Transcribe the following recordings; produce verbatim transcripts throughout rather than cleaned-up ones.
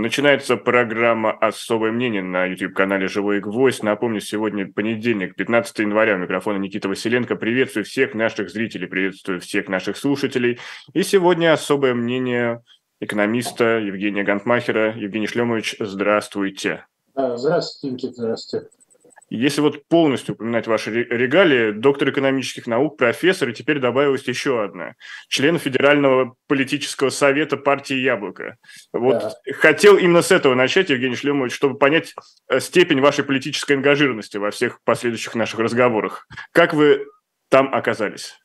Начинается программа «Особое мнение» на YouTube-канале «Живой гвоздь». Напомню, сегодня понедельник, пятнадцатое января. У микрофона Никита Василенко. Приветствую всех наших зрителей, приветствую всех наших слушателей. И сегодня особое мнение экономиста Евгения Гантмахера. Евгений Шлемович, здравствуйте. Здравствуйте, Никита, здравствуйте. Если вот полностью упоминать ваши регалии, доктор экономических наук, профессор, и теперь добавилась еще одна. Член Федерального политического совета партии «Яблоко». Вот да. Хотел именно с этого начать, Евгений Шлемович, чтобы понять степень вашей политической ангажированности во всех последующих наших разговорах. Как вы там оказались?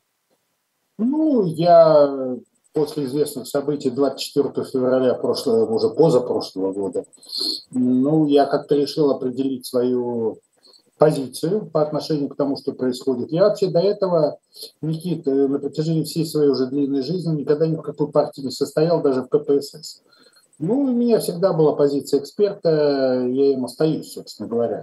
Ну, я после известных событий двадцать четвёртого февраля прошлого, уже позапрошлого года, ну, я как-то решил определить свою позицию по отношению к тому, что происходит. Я вообще до этого, Никита, на протяжении всей своей уже длинной жизни никогда ни в какой партии не состоял, даже в ка пэ эс эс. Ну, у меня всегда была позиция эксперта, я им остаюсь, собственно говоря.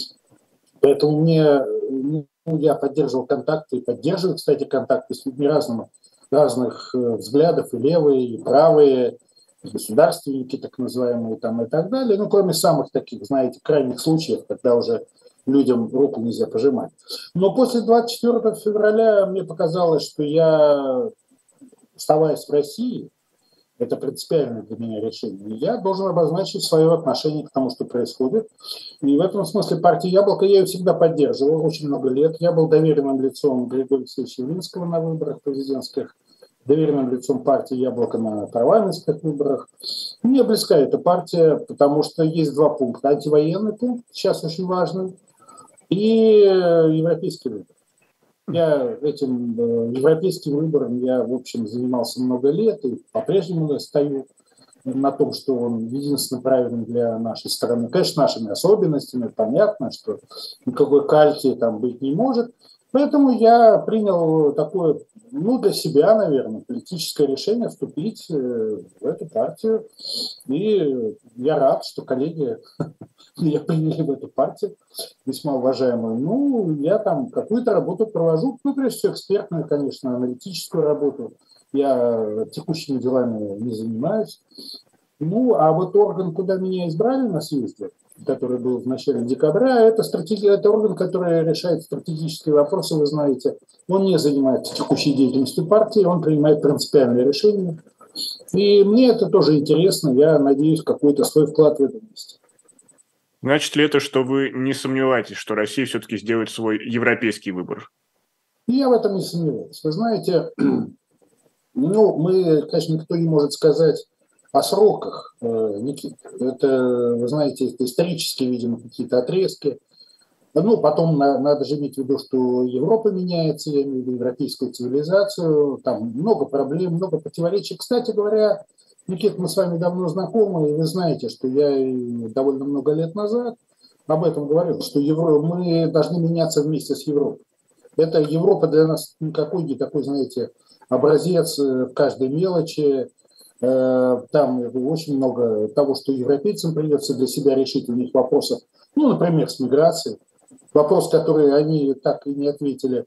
Поэтому мне, ну, я поддерживал контакты, и поддерживаю, кстати, контакты с людьми разными, разных взглядов, и левые, и правые, и государственники, так называемые, там, и так далее. Ну, кроме самых таких, знаете, крайних случаев, когда уже людям руку нельзя пожимать. Но после двадцать четвёртого февраля мне показалось, что я, оставаясь в России, это принципиальное для меня решение, я должен обозначить свое отношение к тому, что происходит. И в этом смысле партия «Яблоко» я ее всегда поддерживал очень много лет. Я был доверенным лицом Григория Алексеевича Явлинского на выборах президентских, доверенным лицом партии «Яблоко» на парламентских выборах. Мне близка эта партия, потому что есть два пункта. Антивоенный пункт, сейчас очень важный, и европейский выбор. Я этим европейским выбором я, в общем, занимался много лет и по-прежнему стою на том, что он единственно правильный для нашей страны. Конечно, нашими особенностями, понятно, что никакой кальки там быть не может. Поэтому я принял такое, ну, для себя, наверное, политическое решение вступить в эту партию. И я рад, что коллеги меня приняли в эту партию, весьма уважаемую. Ну, я там какую-то работу провожу, ну, прежде всего, экспертную, конечно, аналитическую работу. Я текущими делами не занимаюсь. Ну, а вот орган, куда меня избрали на съезде, который был в начале декабря, это, стратеги... это орган, который решает стратегические вопросы, вы знаете. Он не занимается текущей деятельностью партии, он принимает принципиальные решения. И мне это тоже интересно, я надеюсь, какой-то свой вклад в это внести. Значит ли это, что вы не сомневаетесь, что Россия все-таки сделает свой европейский выбор? Я в этом не сомневаюсь. Вы знаете, ну, мы, конечно, никто не может сказать о сроках, Никита. Это, вы знаете, это исторические, видимо, какие-то отрезки. Ну, потом надо же иметь в виду, что Европа меняется, я имею в виду европейскую цивилизацию, там много проблем, много противоречий. Кстати говоря, Никита, мы с вами давно знакомы, и вы знаете, что я довольно много лет назад об этом говорил, что Евро... мы должны меняться вместе с Европой. Это Европа для нас никакой не такой, знаете, образец в каждой мелочи. Там очень много того, что европейцам придется для себя решить, у них вопросов, ну, например, с миграцией. Вопрос, который они так и не ответили.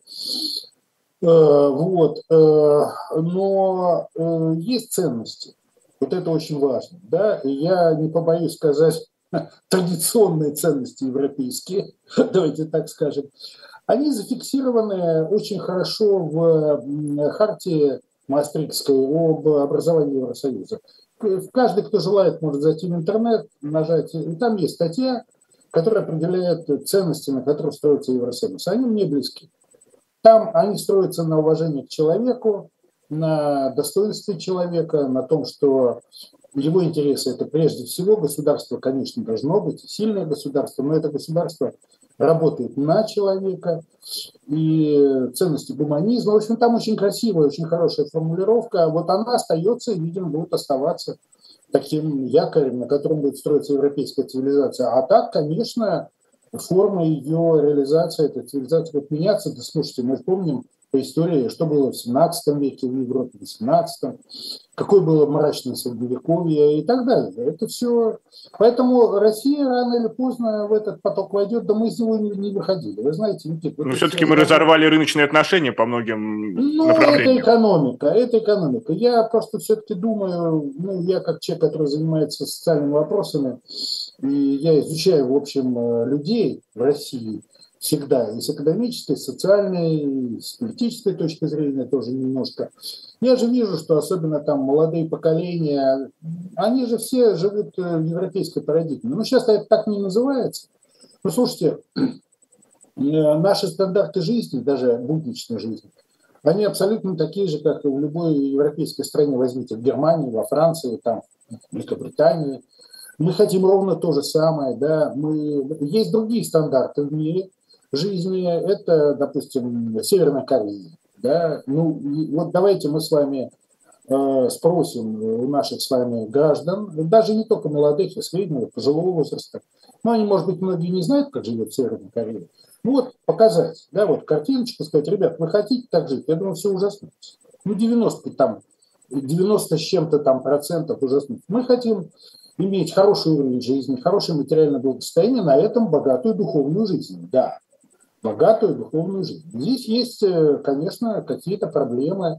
Вот. Но есть ценности. Вот это очень важно. Да? И я не побоюсь сказать, традиционные ценности европейские, давайте так скажем, они зафиксированы очень хорошо в хартии Маастрихтской об образовании Евросоюза. Каждый, кто желает, может зайти в интернет, нажать, и там есть статья, которая определяет ценности, на которых строится Евросоюз. Они мне близки. Там они строятся на уважении к человеку, на достоинстве человека, на том, что его интересы – это прежде всего государство, конечно, должно быть, сильное государство, но это государство работает на человека, и ценности гуманизма. В общем, там очень красивая, очень хорошая формулировка. Вот она остается и, видимо, будет оставаться таким якорем, на котором будет строиться европейская цивилизация. А так, конечно, форма ее реализации, эта цивилизация будет меняться. Да, слушайте, мы помним по истории, что было в семнадцатом веке в Европе, в восемнадцатом, какое было мрачное средневековье и так далее. Это все. Поэтому Россия рано или поздно в этот поток войдет, да мы из него не выходили. Вы знаете, Никита, вот но все-таки мы разорвали рыночные отношения по многим ну, направлениям. это экономика, это экономика. Я просто все-таки думаю, ну, я как человек, который занимается социальными вопросами, и я изучаю, в общем, людей в России всегда, и с экономической, и с социальной, и с политической точки зрения тоже немножко. Я же вижу, что особенно там молодые поколения, они же все живут в европейской парадигме. Ну, сейчас это так не называется. Ну, слушайте, наши стандарты жизни, даже будничной жизни, они абсолютно такие же, как и в любой европейской стране, возьмите в Германии, во Франции, там, в Великобритании. Мы хотим ровно то же самое, да. Мы... Есть другие стандарты в мире жизни, это, допустим, Северная Корея, да. Ну, вот давайте мы с вами э, спросим у наших с вами граждан, даже не только молодых, и среднего, пожилого возраста, но они, может быть, многие не знают, как живет Северная Корея. Ну вот показать, да, вот картиночку, сказать, ребят, вы хотите так жить? Я думаю, все ужаснуться. Ну девяносто там, девяносто с чем-то там процентов ужаснуться. Мы хотим иметь хороший уровень жизни, хорошее материальное благосостояние, на этом богатую духовную жизнь, да, богатую духовную жизнь. Здесь есть, конечно, какие-то проблемы,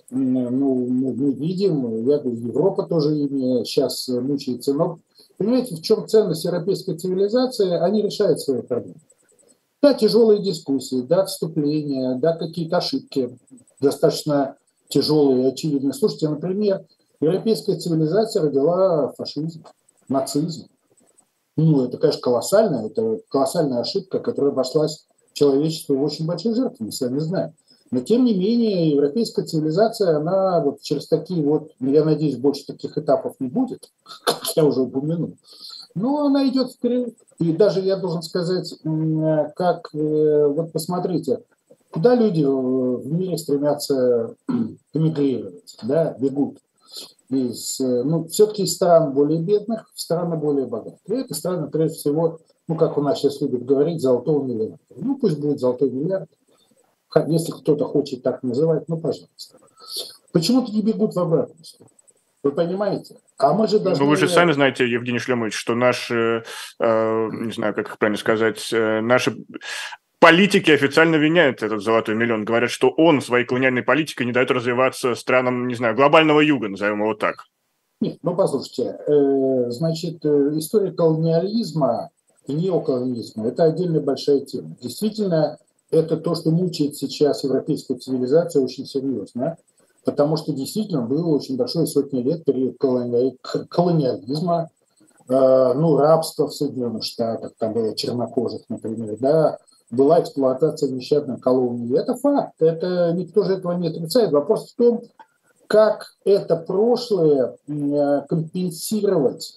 ну, мы видим, я говорю, Европа тоже ими сейчас мучается, но понимаете, в чем ценность европейской цивилизации, они решают свои проблемы. Да, тяжелые дискуссии, да, отступления, да, какие-то ошибки достаточно тяжелые и очевидные. Слушайте, например, европейская цивилизация родила фашизм, нацизм. Ну, это, конечно, колоссальная, это колоссальная ошибка, которая обошлась человечеству в очень большие жертвы, мы с вами знаем. Но, тем не менее, европейская цивилизация, она вот через такие вот, я надеюсь, больше таких этапов не будет, как я уже упомянул, но она идет вперед. И даже я должен сказать, как, вот посмотрите, куда люди в мире стремятся эмигрировать, да, бегут. Из, ну, все-таки из стран более бедных в страны более богатые. И это страны, прежде всего, ну, как у нас сейчас любят говорить, золотого миллиарда. Ну, пусть будет золотой миллиард. Если кто-то хочет так называть, ну, пожалуйста. Почему-то не бегут в обратную сторону. Вы понимаете? А мы же должны... Ну, вы же сами знаете, Евгений Шлемович, что наши, э, не знаю, как правильно сказать, э, наши политики официально обвиняют этот золотой миллион. Говорят, что он своей колониальной политикой не дает развиваться странам, не знаю, глобального юга, назовем его так. Нет, ну, послушайте, э, значит, история колониализма и неоколониализма – это отдельная большая тема. Действительно, это то, что мучает сейчас европейскую цивилизацию очень серьезно. Потому что действительно было очень большое сотни лет период колони... колониализма, э, ну, рабство в Соединенных Штатах, там было чернокожих, например, да, была эксплуатация нещадной колонии. Это факт, это никто же этого не отрицает. Вопрос в том, как это прошлое э, компенсировать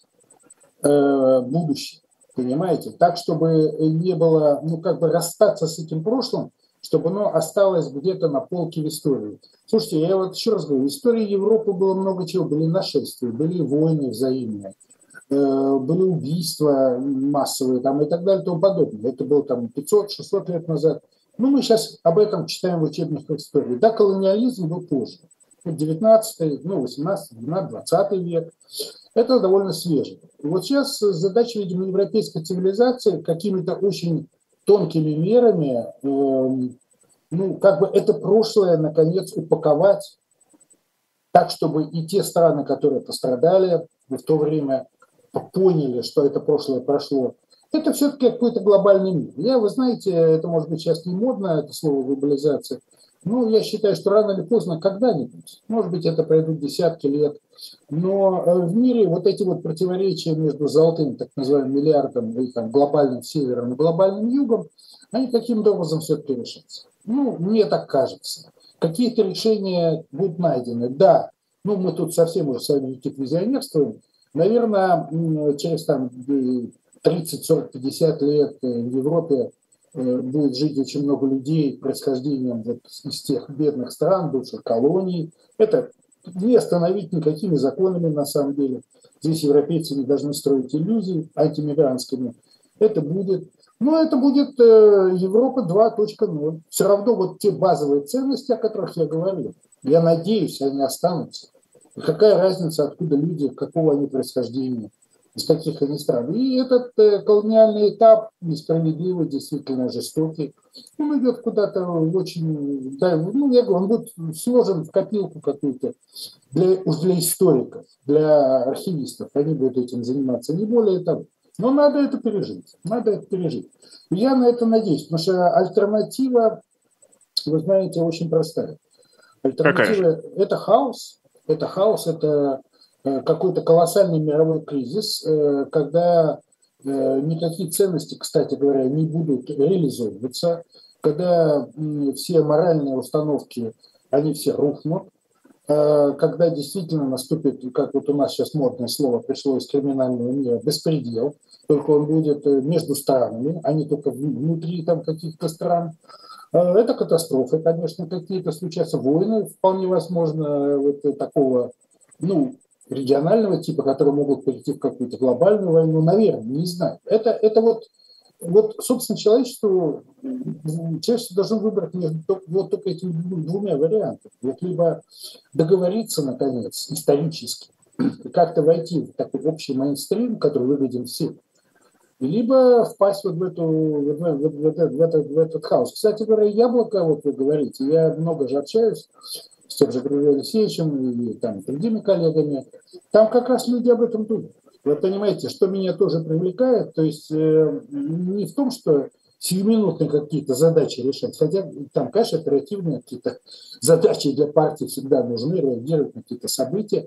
э, будущее, понимаете? Так, чтобы не было, ну, как бы расстаться с этим прошлым, чтобы оно осталось где-то на полке в истории. Слушайте, я вот еще раз говорю, в истории Европы было много чего. Были нашествия, были войны взаимные, э, были убийства массовые там, и так далее и тому подобное. Это было там пятьсот-шестьсот лет назад. Ну, мы сейчас об этом читаем в учебниках истории. Да, колониализм был позже. девятнадцатый, ну, восемнадцатый, девятнадцатый, двадцатый век. Это довольно свеже. И вот сейчас задача, видимо, европейской цивилизации какими-то очень тонкими мерами, э, ну, как бы это прошлое, наконец, упаковать так, чтобы и те страны, которые пострадали в то время, поняли, что это прошлое прошло. Это все-таки какой-то глобальный мир. Я, вы знаете, это может быть сейчас не модно, это слово глобализация. Ну, я считаю, что рано или поздно, когда-нибудь, может быть, это пройдут десятки лет, но в мире вот эти вот противоречия между золотым, так называемым, миллиардом и там, глобальным севером и глобальным югом, они каким-то образом все-таки решатся. Ну, мне так кажется. Какие-то решения будут найдены. Да, ну, мы тут совсем уже с вами какие-то визионерствуем. Наверное, через там тридцать, сорок, пятьдесят лет в Европе будет жить очень много людей происхождением вот из тех бедных стран, бывших колоний. Это не остановить никакими законами на самом деле. Здесь европейцы не должны строить иллюзий антимигрантскими. Это будет. Ну, это будет э, Европа два точка ноль. Все равно вот те базовые ценности, о которых я говорил, я надеюсь, они останутся. И какая разница, откуда люди, какого они происхождения, из каких они стран. И этот э, колониальный этап, несправедливый, действительно жестокий, он идет куда-то в очень, да, ну, я говорю, он будет сложен в копилку какую-то для, уж для историков, для архивистов. Они будут этим заниматься, не более того. Но надо это пережить, надо это пережить. Я на это надеюсь, потому что альтернатива, вы знаете, очень простая. Альтернатива – это хаос, это хаос, это какой-то колоссальный мировой кризис, когда никакие ценности, кстати говоря, не будут реализовываться, когда все моральные установки, они все рухнут, когда действительно наступит, как вот у нас сейчас модное слово пришло из криминального мира, беспредел, только он будет между странами, а не только внутри там каких-то стран. Это катастрофы, конечно, какие-то случаются, войны, вполне возможно, вот такого, ну, регионального типа, которые могут перейти в какую-то глобальную войну, наверное, не знаю. Это, это вот, вот, собственно, человечеству, человечество должно выбрать между вот только этими двумя вариантами. Вот либо договориться, наконец, исторически, как-то войти в такой общий мейнстрим, который выглядит всем, либо впасть вот в, эту, в, в, в, этот, в, этот, в этот хаос. Кстати говоря, яблоко, вот вы говорите, я много же общаюсь с тем же Григорием Алексеевичем и там, другими коллегами, там как раз люди об этом думают. Вы понимаете, что меня тоже привлекает, то есть э, не в том, что сиюминутные какие-то задачи решать, хотя там, конечно, оперативные какие-то задачи для партии всегда нужны, реагировать на какие-то события,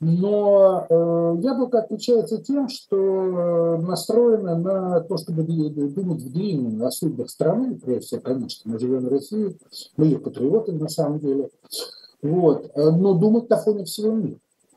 но э, яблоко отличается тем, что настроено на то, чтобы думать в длинном, о судьбах страны, прежде всего, конечно, мы живем в России, мы ее патриоты на самом деле, вот, но думать на фоне всего мира.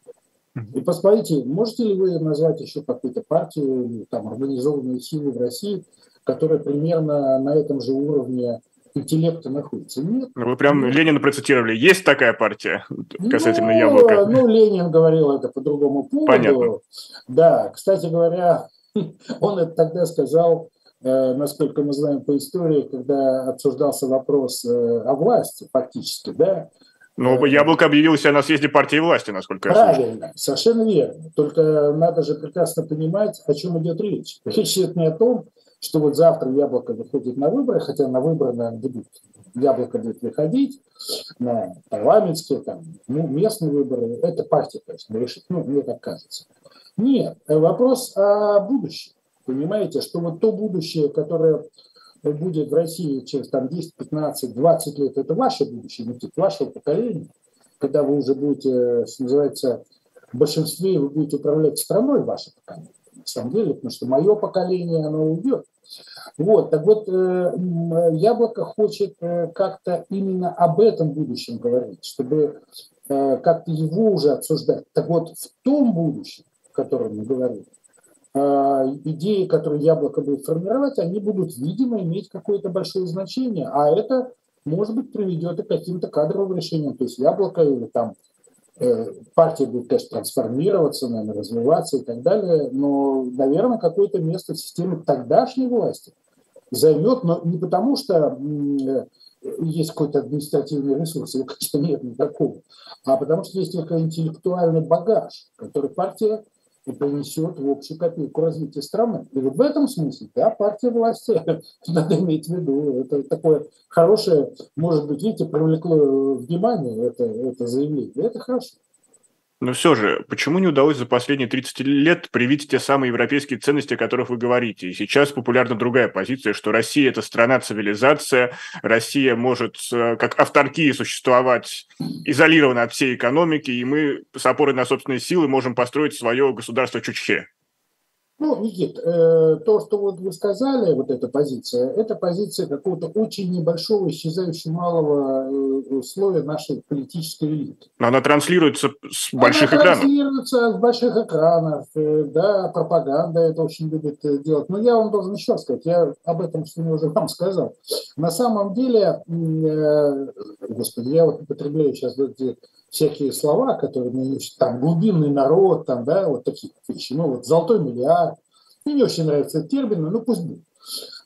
И посмотрите, можете ли вы назвать еще какую-то партию, там, организованные силы в России, которая примерно на этом же уровне интеллекта находится? Нет. Вы прям Нет. Ленина процитировали. Есть такая партия касательно ну, яблока? Ну, Ленин говорил это по другому поводу. Понятно. Да, кстати говоря, он это тогда сказал, насколько мы знаем по истории, когда обсуждался вопрос о власти фактически, да. Ну, яблоко объявило себя на съезде партии власти, насколько я слышал. Правильно, совершенно верно. Только надо же прекрасно понимать, о чем идет речь. Речь идет не о том, что вот завтра яблоко выходит на выборы, хотя на выборы, наверное, будут, яблоко будет выходить, на парламентские, там, ну, местные выборы. Это партия, конечно, решит, ну, мне так кажется. Нет, вопрос о будущем. Понимаете, что вот то будущее, которое будет в России через там, десять, пятнадцать, двадцать лет, это ваше будущее, ну, вашего поколения, когда вы уже будете, что называется, в большинстве вы будете управлять страной, ваше поколение, на самом деле, потому что мое поколение, оно уйдет. Вот, так вот, яблоко хочет как-то именно об этом будущем говорить, чтобы как-то его уже обсуждать. Так вот, в том будущем, о котором мы говорим, идеи, которые яблоко будет формировать, они будут, видимо, иметь какое-то большое значение. А это, может быть, приведет и к каким-то кадровым решениям. То есть яблоко или там э, партия будет, конечно, трансформироваться, наверное, развиваться и так далее. Но, наверное, какое-то место в системе тогдашней власти займет, но не потому, что э, есть какой-то административный ресурс, его, конечно, нет никакого, а потому что есть только интеллектуальный багаж, который партия и принесет в общую копилку развития страны. И вот в этом смысле, да, партия власти, надо иметь в виду, это такое хорошее, может быть, видите, привлекло внимание это, это заявление, это хорошо. Но все же, почему не удалось за последние тридцать лет привить те самые европейские ценности, о которых вы говорите? И сейчас популярна другая позиция, что Россия – это страна-цивилизация, Россия может как авторкия существовать изолированно от всей экономики, и мы с опорой на собственные силы можем построить свое государство Чучхе. Ну, Никит, э, то, что вот вы сказали, вот эта позиция, это позиция какого-то очень небольшого, исчезающего малого э, слоя нашей политической элиты. Но она транслируется с больших экранов. Она транслируется с больших экранов, э, да, пропаганда это очень любит делать. Но я вам должен еще сказать, я об этом что-то уже вам сказал. На самом деле, э, господи, я вот употребляю сейчас эти всякие слова, которые мне там глубинный народ, там, да, вот такие вещи. Ну, вот золотой миллиард. Мне не очень нравится этот термин, но пусть будет.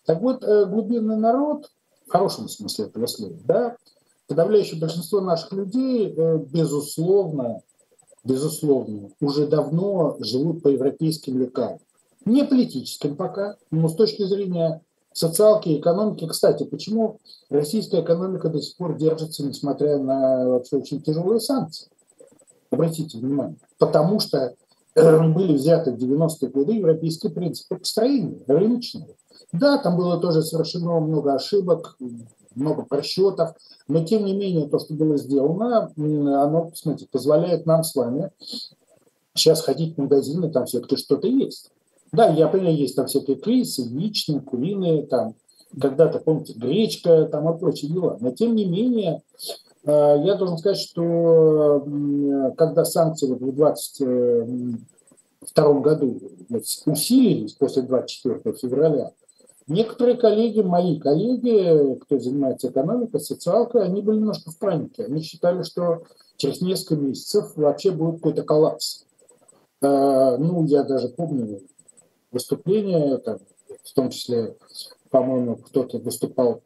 Так вот, глубинный народ, в хорошем смысле этого слова, да, подавляющее большинство наших людей, безусловно, безусловно, уже давно живут по европейским лекалам. Не политическим пока, но с точки зрения социалки и экономики. Кстати, почему российская экономика до сих пор держится, несмотря на вообще очень тяжелые санкции? Обратите внимание. Потому что были взяты в девяностые годы европейские принципы построения, рыночные. Да, там было тоже совершено много ошибок, много просчетов, но тем не менее то, что было сделано, оно, смотрите, позволяет нам с вами сейчас ходить в магазины, там все-таки что-то есть. Да, я понимаю, есть там всякие крысы, яичные, куриные, там когда-то, помните, гречка, там и прочие дела. Но тем не менее, я должен сказать, что когда санкции в две тысячи двадцать втором году усилились после двадцать четвёртого февраля, некоторые коллеги, мои коллеги, кто занимается экономикой, социалкой, они были немножко в панике. Они считали, что через несколько месяцев вообще будет какой-то коллапс. Ну, я даже помню выступление, там, в том числе, по-моему, кто-то выступал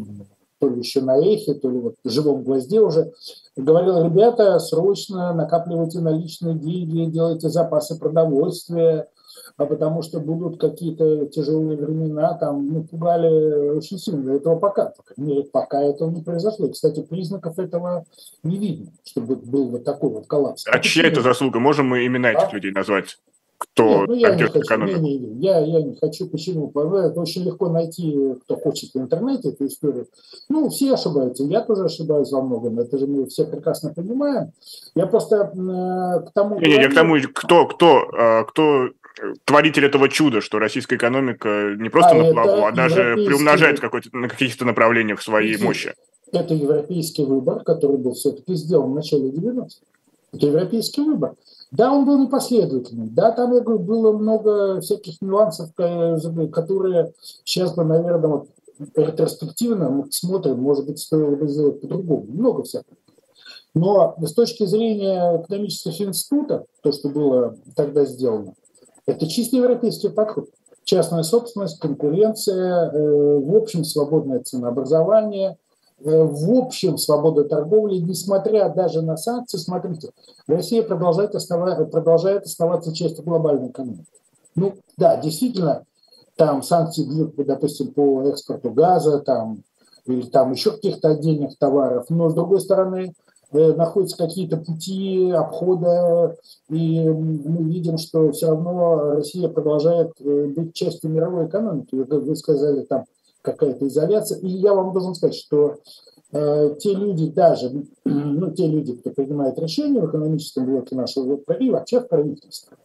то ли еще на эхе, то ли вот в живом гвозде уже, говорил: ребята, срочно накапливайте наличные деньги, делайте запасы продовольствия, а потому что будут какие-то тяжелые времена, там, ну, пугали очень сильно. Этого пока, по крайней мере, пока этого не произошло. И, кстати, признаков этого не видно, чтобы был вот такой вот коллапс. А, а чья это заслуга? Можем мы имена этих а? людей назвать? Кто Нет, ну я не хочу, не, не, не, я, я не хочу, почему? Это очень легко найти, кто хочет в интернете эту историю. Ну, все ошибаются, я тоже ошибаюсь во многом, это же мы все прекрасно понимаем. Я просто э, к тому... Не, не, не, к тому, кто, кто, кто творитель этого чуда, что российская экономика не просто а на плаву, а даже приумножает на каких-то направлениях своей мощи. Это европейский выбор, который был все-таки сделан в начале девяностых. Это европейский выбор. Да, он был непоследовательным. Да, там, я говорю, было много всяких нюансов, которые сейчас бы, наверное, вот, ретроспективно мы смотрим, может быть, стоило бы сделать по-другому. Много всякого. Но с точки зрения экономических институтов, то, что было тогда сделано, это чисто европейский подход. Частная собственность, конкуренция, э, в общем, свободное ценообразование, в общем, свобода торговли, несмотря даже на санкции, смотрите, Россия продолжает, основа, продолжает оставаться частью глобальной экономики. Ну, да, действительно, там санкции бьют, допустим, по экспорту газа, там, или там еще каких-то отдельных товаров, но, с другой стороны, э, находятся какие-то пути обхода, и мы видим, что все равно Россия продолжает э, быть частью мировой экономики. Вы, как вы сказали, там, какая-то изоляция. И я вам должен сказать, что э, те люди даже, ну, те люди, кто принимает решения в экономическом блоке нашего и вообще в правительстве,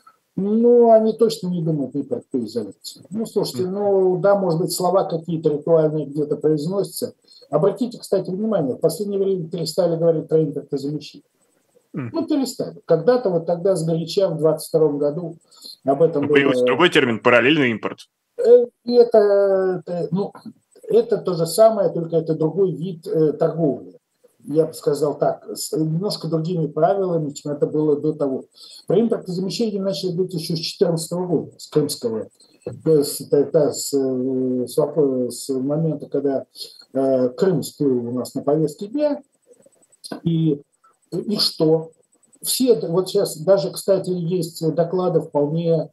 ну, они точно не думают ни про какую изоляцию. Ну, слушайте, ну, да, может быть, слова какие-то ритуальные где-то произносятся. Обратите, кстати, внимание, в последнее время перестали говорить про импортозамещение. Ну, перестали. Когда-то, вот тогда, сгоряча, в двадцать втором году об этом было... Появился другой термин – параллельный импорт. И это, это, ну, это то же самое, только это другой вид э, торговли. Я бы сказал так, с немножко другими правилами, чем это было до того. Про импортозамещение начали быть еще с две тысячи четырнадцатого года, с крымского, с, с, с, с момента, когда э, Крым всплыл у нас на повестке дня. И, и что? Все, вот сейчас даже, кстати, есть доклады вполне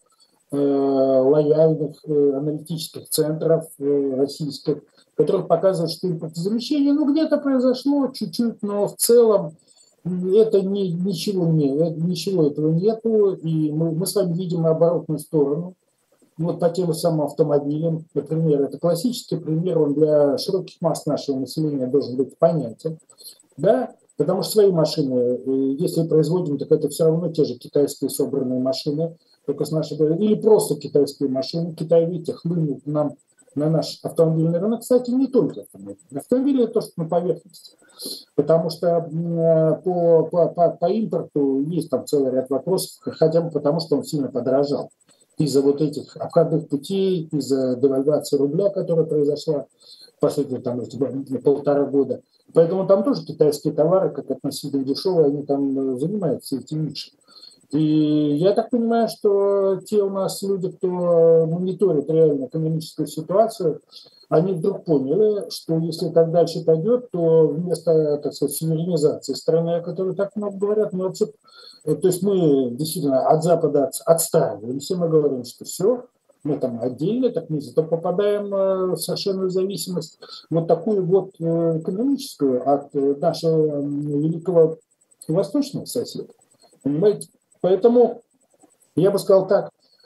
лояльных аналитических центров российских, которые показывают, что импортозамещение, ну, где-то произошло чуть-чуть, но в целом это не, ничего, не, ничего этого нету, и мы, мы с вами видим оборотную сторону. Вот по тем же самым автомобилям, например, это классический пример, он для широких масс нашего населения должен быть понятен, да, потому что свои машины, если производим, так это все равно те же китайские собранные машины, только с нашей, или просто китайские машины. Китай, видите, хлынул нам на наш автомобильный рынок. Кстати, не только автомобили. Автомобили – это то, что на поверхности. Потому что по, по, по, по импорту есть там целый ряд вопросов, хотя бы потому, что он сильно подорожал. Из-за вот этих обходных путей, из-за девальвации рубля, которая произошла в последние там, полтора года. Поэтому там тоже китайские товары, как относительно дешевые, они там занимаются этим нишей. И я так понимаю, что те у нас люди, кто мониторит реально экономическую ситуацию, они вдруг поняли, что если так дальше пойдет, то вместо, так сказать, суверенизации страны, о которой так много говорят, мы вообще, то есть мы действительно от Запада отстраиваемся, мы говорим, что все, мы там отдельно, так мы зато попадаем в совершенную зависимость, вот такую вот экономическую от нашего великого восточного соседа. Понимаете? Поэтому я бы сказал так,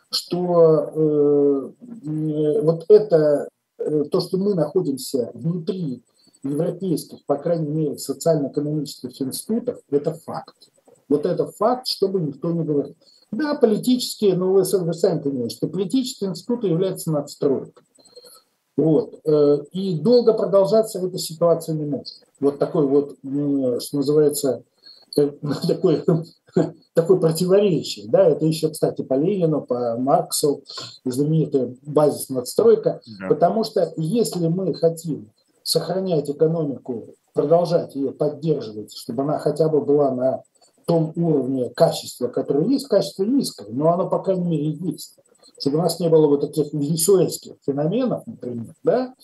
что э, вот это, э, то, что мы находимся внутри европейских, по крайней мере, социально-экономических институтов, это факт. Вот это факт, чтобы никто не говорил. Да, политические, но вы, вы сами понимаете, что политические институты являются надстройкой. Вот. И долго продолжаться эта ситуация не может. Вот такой вот, что называется, такой, такое противоречие. Да? Это еще, кстати, по Ленину, по Марксу, знаменитая базис надстройка. Да. Потому что если мы хотим сохранять экономику, продолжать ее поддерживать, чтобы она хотя бы была на том уровне качества, которое есть, качество низкое, но оно, по крайней мере, есть. Чтобы у нас не было вот таких венесуэльских феноменов, например, да,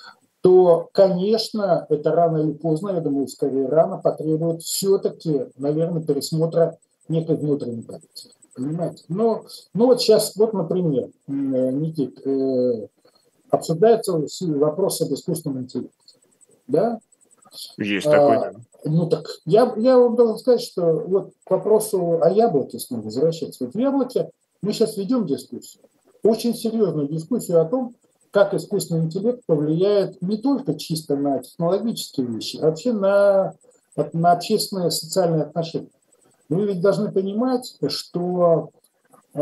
то, конечно, это рано или поздно, я думаю, скорее рано, потребует все-таки, наверное, пересмотра некой внутренней политики. Понимаете? Но, ну вот сейчас, вот, например, Никит, э, обсуждается вопрос об искусственном интеллекте. Да? Есть такой, а, да. Ну так, я, я вам должен сказать, что вот к вопросу о яблоке, если возвращаться. Вот в яблоке мы сейчас ведем дискуссию, очень серьезную дискуссию о том, как искусственный интеллект повлияет не только чисто на технологические вещи, а вообще на, на общественные и социальные отношения. Вы ведь должны понимать, что э,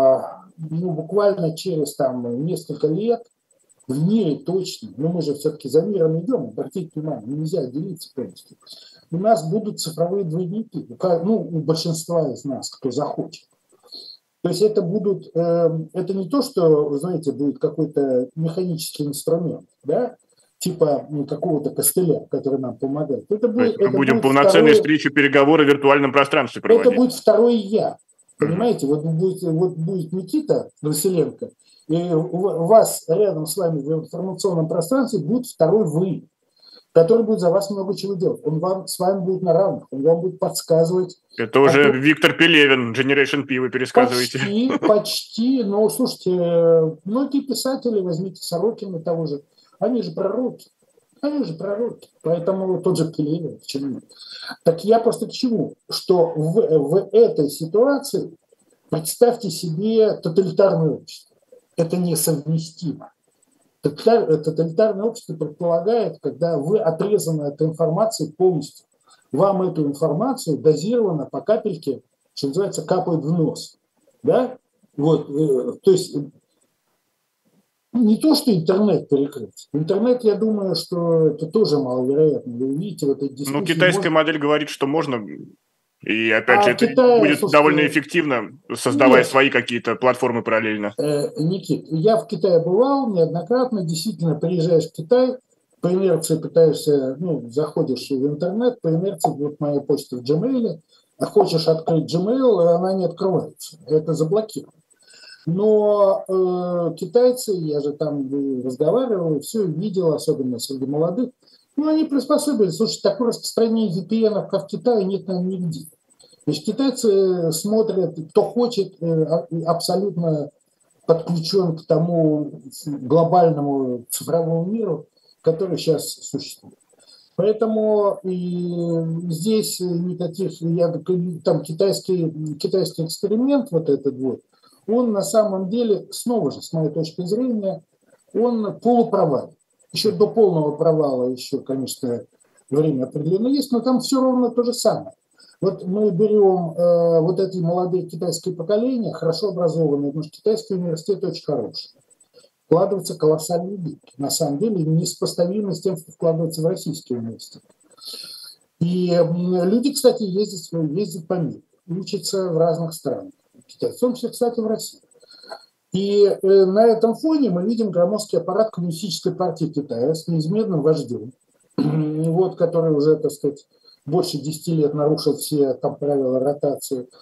ну, буквально через там, несколько лет в мире точно, но мы же все-таки за миром идем, обратите внимание, нельзя делиться полностью, у нас будут цифровые двойники, ну, у большинства из нас, кто захочет. То есть это будут, э, это не то, что, вы знаете, будет какой-то механический инструмент, да, типа ну, какого-то костыля, который нам помогает. Это будет, мы это будем будет полноценные второе, встречи, переговоры в виртуальном пространстве проводить. Это будет второй я, понимаете? Mm-hmm. Вот, будет, вот будет Никита Василенко, и у вас рядом с вами в информационном пространстве будет второй вы, который будет за вас много чего делать. Он вам, с вами будет на равных, он вам будет подсказывать. Это уже а Виктор Пелевин, Generation P, вы пересказываете. Почти, почти. Но, слушайте, многие писатели, возьмите Сорокина того же, они же пророки. Они же пророки. Поэтому тот же Пелевин. Почему? Так я просто к чему? Что в, в этой ситуации представьте себе тоталитарное общество. Это несовместимо. Тоталитарное общество предполагает, когда вы отрезаны от информации полностью. Вам эту информацию дозированно по капельке, что называется, капает в нос. Да? Вот, то есть не то, что интернет перекрыть. Интернет, я думаю, что это тоже маловероятно. Вы увидите вот эти дискуссии. Ну, китайская можно... модель говорит, что можно. И опять а же, это Китае, будет слушайте, довольно эффективно, создавая нет. свои какие-то платформы параллельно. Э, Никит, я в Китае бывал неоднократно. Действительно, приезжаешь в Китай, по инерции пытаешься, ну, заходишь в интернет, по инерции, вот моя почта в Gmail, а хочешь открыть Gmail, она не открывается. Это заблокировано. Но э, китайцы, я же там разговаривал, все видел, особенно среди молодых, ну, они приспособились. Слушай, такое распространение ви пи эн, как в Китае, нет, наверное, нигде. Значит, китайцы смотрят, кто хочет, абсолютно подключен к тому глобальному цифровому миру, который сейчас существует. Поэтому и здесь никаких, я, там китайский, китайский эксперимент, вот этот вот, он на самом деле, снова же, с моей точки зрения, он полупровал. Еще до полного провала еще, конечно, время определенно есть, но там все ровно то же самое. Вот мы берем э, вот эти молодые китайские поколения, хорошо образованные, потому что китайский университет очень хороший. Вкладываются колоссальные деньги. На самом деле несопоставимо с тем, что вкладывается в российский университет. И э, люди, кстати, ездят, ездят по миру, учатся в разных странах. В том числе, кстати, в России. И э, на этом фоне мы видим громоздкий аппарат Коммунистической партии Китая с неизменным вождем, вот, который уже, так сказать, больше десяти лет нарушил все там правила ротации.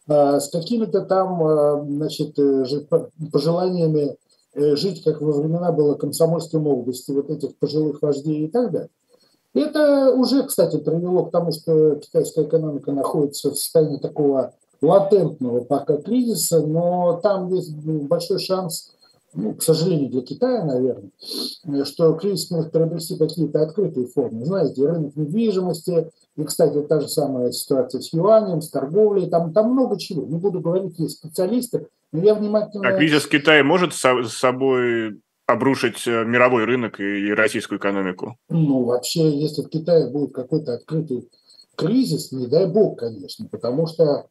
с какими-то там, значит, пожеланиями жить, как во времена было комсомольской молодости, вот этих пожилых вождей и так далее. Это уже, кстати, привело к тому, что китайская экономика находится в состоянии такого латентного пока кризиса, но там есть большой шанс, ну, к сожалению, для Китая, наверное, что кризис может приобрести какие-то открытые формы. Знаете, рынок недвижимости, и, кстати, та же самая ситуация с юанем, с торговлей, там, там много чего. Не буду говорить, есть специалисты, но я внимательно... А кризис Китая может с собой обрушить мировой рынок и российскую экономику? Ну, вообще, если в Китае будет какой-то открытый кризис, не дай бог, конечно, потому что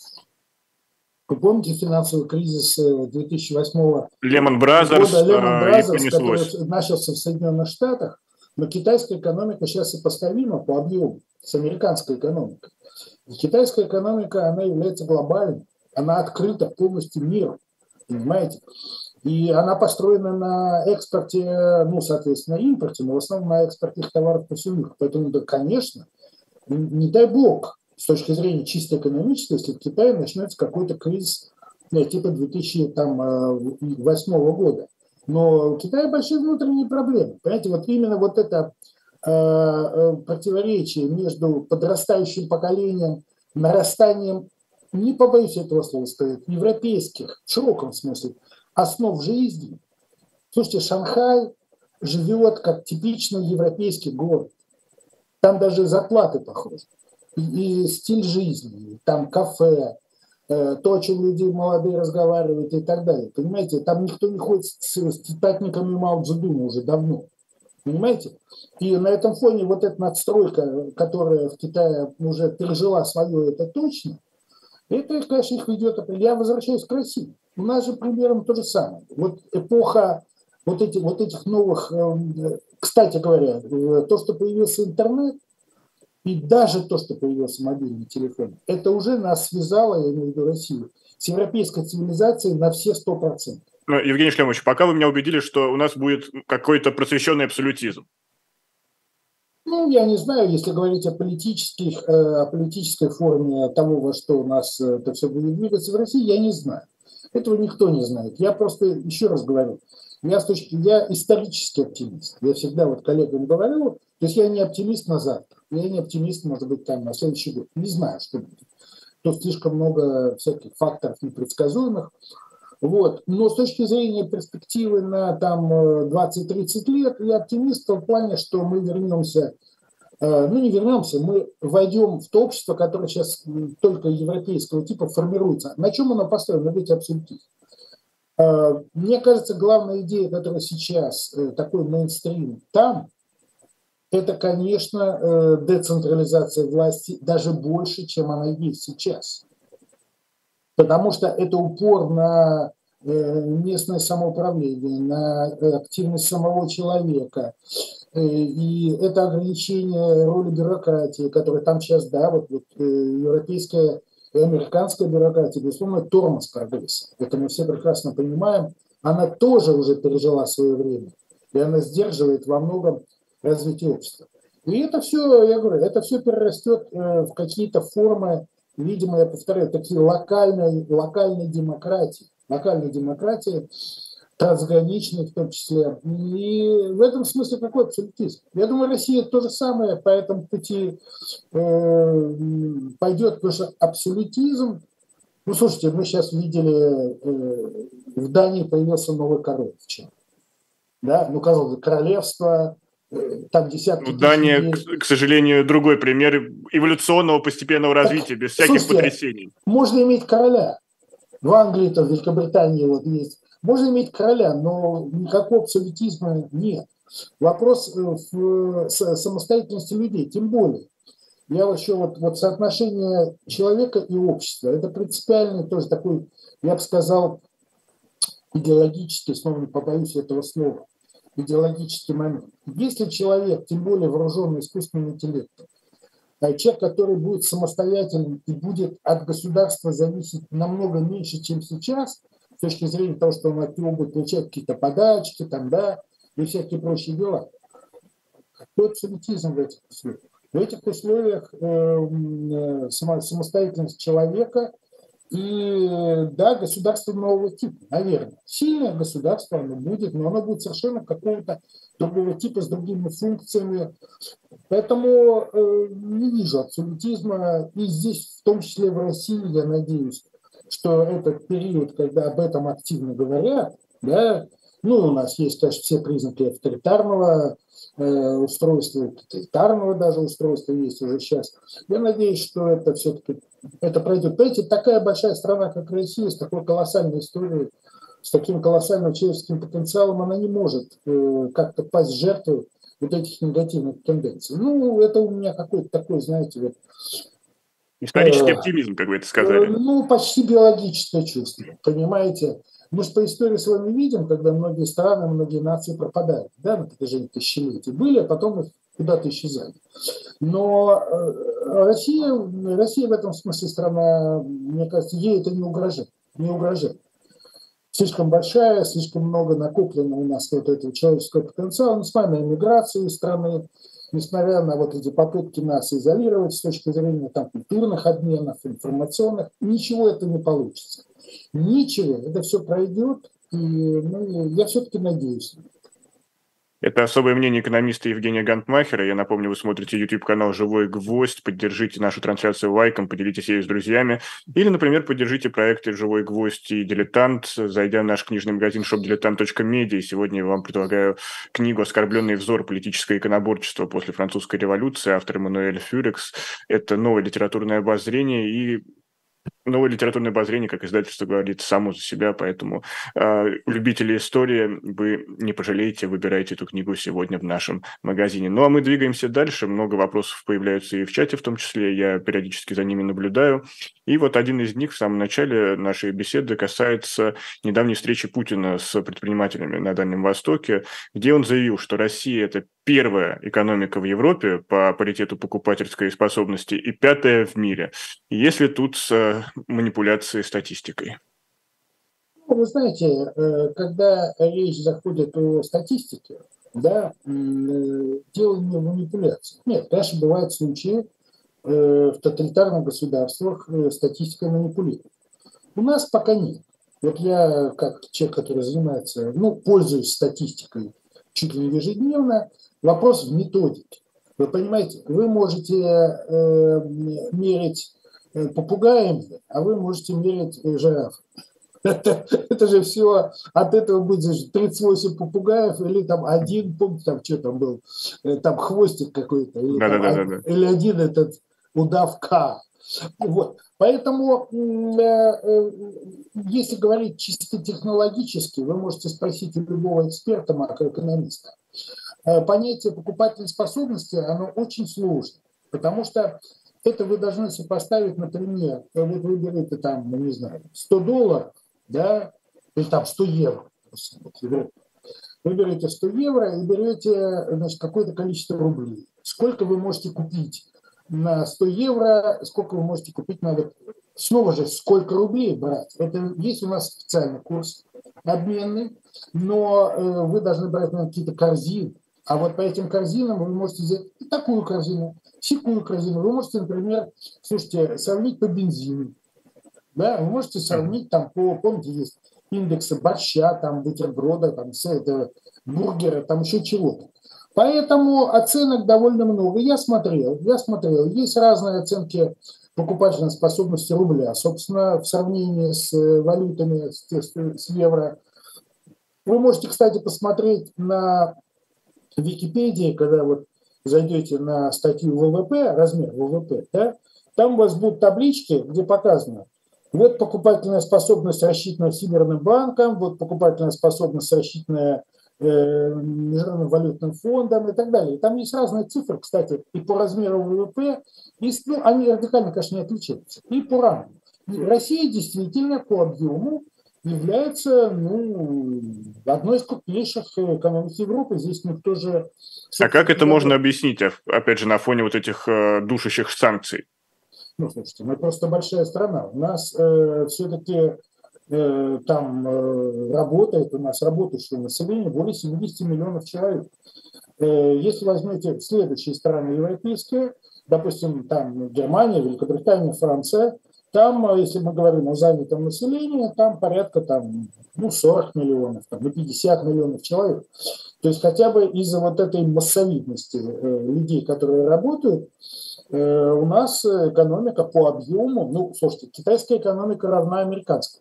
вы помните финансовый кризис две тысячи восьмого Lehman Brothers, года, Lehman э, и Brothers, который понеслось. начался в Соединенных Штатах, но китайская экономика сейчас сопоставима по объему с американской экономикой. И китайская экономика, она является глобальной, она открыта полностью миру, понимаете? И она построена на экспорте, ну, соответственно, импорте, но в основном на экспорте их товаров по всему миру. Поэтому, да, конечно, не дай бог, с точки зрения чисто экономической, если в Китае начнется какой-то кризис типа две тысячи восьмого года. Но у Китая большие внутренние проблемы. Понимаете, вот именно вот это э, противоречие между подрастающим поколением, нарастанием, не побоюсь этого слова сказать, европейских, в широком смысле, основ жизни. Слушайте, Шанхай живет как типичный европейский город. Там даже зарплаты похожи. И, и стиль жизни, там кафе, э, то, о чем люди молодые разговаривают и так далее. Понимаете, там никто не ходит с, с цитатниками Мао Цзэдуна уже давно. Понимаете? И на этом фоне вот эта надстройка, которая в Китае уже пережила свое, это точно, это, конечно, их ведет. Я возвращаюсь к России. У нас же примерно то же самое. Вот эпоха вот, эти, вот этих новых... Кстати говоря, то, что появился интернет, и даже то, что появился мобильный телефон, это уже нас связало, я имею в виду Россию, с европейской цивилизацией на все сто процентов. Ну, Евгений Шлемович, пока вы меня убедили, что у нас будет какой-то просвещенный абсолютизм. Ну, я не знаю, если говорить о, политических, о политической форме того, во что у нас это все будет двигаться в России, я не знаю. Этого никто не знает. Я просто, еще раз говорю, я, с точки, я исторический оптимист. Я всегда вот коллегам говорю, то есть я не оптимист на завтра, я не оптимист, может быть, там на следующий год. Не знаю, что будет. Тут слишком много всяких факторов непредсказуемых. Вот. Но с точки зрения перспективы на там двадцать-тридцать лет, я оптимист в том плане, что мы вернемся, ну не вернемся, мы войдем в то общество, которое сейчас только европейского типа формируется. На чем оно построено? На эти абсолютизм. Мне кажется, главная идея, которая сейчас такой мейнстрим там, это, конечно, децентрализация власти даже больше, чем она есть сейчас. Потому что это упор на местное самоуправление, на активность самого человека. И это ограничение роли бюрократии, которая там сейчас, да, вот, вот европейская и американская бюрократия, безусловно, тормоз прогресса. Это мы все прекрасно понимаем. Она тоже уже пережила свое время. И она сдерживает во многом развитие общества. И это все, я говорю, это все перерастет в какие-то формы, видимо, я повторяю, такие локальные, локальные демократии, локальные демократии, трансграничные в том числе. И в этом смысле какой абсолютизм? Я думаю, Россия то же самое по этому пути э, пойдет, потому что абсолютизм, ну, слушайте, мы сейчас видели, э, в Дании появился новый король вчера. Да, ну, казалось бы, королевство, там десятки тысяч Дания, людей. К, к сожалению, другой пример эволюционного постепенного развития, так, без всяких слушайте, потрясений. Можно иметь короля. В Англии, то в Великобритании вот есть. Можно иметь короля, но никакого абсолютизма нет. Вопрос в самостоятельности людей, тем более. Я вообще вот, вот соотношение человека и общества, это принципиальный тоже такой, я бы сказал, идеологический, снова не побоюсь этого слова, идеологический момент. Если человек, тем более вооруженный искусственным интеллектом, человек, который будет самостоятельным и будет от государства зависеть намного меньше, чем сейчас, с точки зрения того, что он от него будет получать какие-то подачки, там, да, и всякие прочие дела. Какой абсолютизм в этих условиях? В этих условиях э, самостоятельность человека И да, государство нового типа, наверное. Сильное государство оно будет, но оно будет совершенно какого-то другого типа, с другими функциями. Поэтому э, не вижу абсолютизма. И здесь, в том числе в России, я надеюсь, что этот период, когда об этом активно говорят, да, ну, у нас есть, конечно, все признаки авторитарного э, устройства, тоталитарного даже устройства есть уже сейчас. Я надеюсь, что это все-таки это пройдет. Понимаете, такая большая страна, как Россия, с такой колоссальной историей, с таким колоссальным человеческим потенциалом, она не может э, как-то пасть жертвой вот этих негативных тенденций. Ну, это у меня какой-то такой, знаете, вот, исторический э, оптимизм, как вы это э, сказали. ну, почти биологическое чувство, понимаете? Мы же по истории с вами видим, когда многие страны, многие нации пропадают, да, на протяжении тысячелетий. Были, а потом их куда-то исчезали. Но э, Россия, Россия в этом смысле страна, мне кажется, ей это не угрожает. Не угрожает. Слишком большая, слишком много накоплено у нас вот этого человеческого потенциала, несмотря на иммиграцию страны, несмотря на вот эти попытки нас изолировать с точки зрения там, культурных обменов, информационных, ничего это не получится. Ничего, это все пройдет, и ну, я все-таки надеюсь. Это особое мнение экономиста Евгения Гантмахера. Я напомню, вы смотрите YouTube-канал «Живой гвоздь». Поддержите нашу трансляцию лайком, поделитесь ею с друзьями. Или, например, поддержите проекты «Живой гвоздь» и «Дилетант», зайдя в наш книжный магазин шоп дилетант точка медиа. И сегодня я вам предлагаю книгу «Оскорбленный взор. Политическое иконоборчество после французской революции», автор Эммануэль Фюрекс. Это новое литературное обозрение и новое литературное обозрение, как издательство говорит, само за себя, поэтому э, любители истории, вы не пожалеете, выбирайте эту книгу сегодня в нашем магазине. Ну, а мы двигаемся дальше, много вопросов появляются и в чате в том числе, я периодически за ними наблюдаю. И вот один из них в самом начале нашей беседы касается недавней встречи Путина с предпринимателями на Дальнем Востоке, где он заявил, что Россия – это первая экономика в Европе по паритету покупательской способности и пятая в мире. Если тут с манипуляцией статистикой? Вы знаете, когда речь заходит о статистике, да, дело не в манипуляции. Нет, конечно, бывают случаи в тоталитарных государствах статистика манипулирует. У нас пока нет. Вот я, как человек, который занимается, ну, пользуюсь статистикой чуть ли не ежедневно, вопрос в методике. Вы понимаете, вы можете э, мерить попугаями, а вы можете мерить жирафами. Это, это же все, от этого будет тридцать восемь попугаев, или там один, помните, там что там был, там хвостик какой-то, или, там, Да, да, да, да. или один этот удав К. Вот. Поэтому, если говорить чисто технологически, вы можете спросить у любого эксперта, макроэкономиста. Понятие покупательной способности, оно очень сложно, потому что это вы должны сопоставить, например, вот вы берете там, ну, не знаю, сто долларов, да, или там сто евро. Вы берете сто евро и берете, значит, какое-то количество рублей. Сколько вы можете купить на сто евро, сколько вы можете купить на... Снова же, сколько рублей брать? Это есть у нас специальный курс обменный, но э, вы должны брать, наверное, какие-то корзины. А вот по этим корзинам вы можете взять и такую корзину, сякую корзину. Вы можете, например, слушайте, сравнить по бензину. Да? Вы можете сравнить там по, помните, есть индексы борща, там, бутерброда, там, это, бургера, там еще чего-то. Поэтому оценок довольно много. Я смотрел, я смотрел. Есть разные оценки покупательной способности рубля. Собственно, в сравнении с валютами, с, с евро. Вы можете, кстати, посмотреть на Википедии, когда вот зайдете на статью ВВП, размер ВВП, да, там у вас будут таблички, где показано, вот покупательная способность, рассчитанная Всемирным банком, вот покупательная способность, рассчитанная э, Международным валютным фондом и так далее. И там есть разные цифры, кстати, и по размеру ВВП, и, ну, они радикально, конечно, не отличаются, и по рангу. И Россия действительно по объему является, ну, одной из крупнейших экономик Европы. Здесь никто же... А как это можно объяснить, опять же, на фоне вот этих э, душащих санкций? Ну, слушайте, мы просто большая страна. У нас э, все-таки э, там э, работает, у нас работающее население более семьдесят миллионов человек. Э, если возьмете следующие страны европейские, допустим, там Германия, Великобритания, Франция, Там, если мы говорим о занятом населении, там порядка там, ну, сорок миллионов, там, ну, пятьдесят миллионов человек. То есть хотя бы из-за вот этой массовитности э, людей, которые работают, э, у нас экономика по объему, ну, слушайте, китайская экономика равна американской.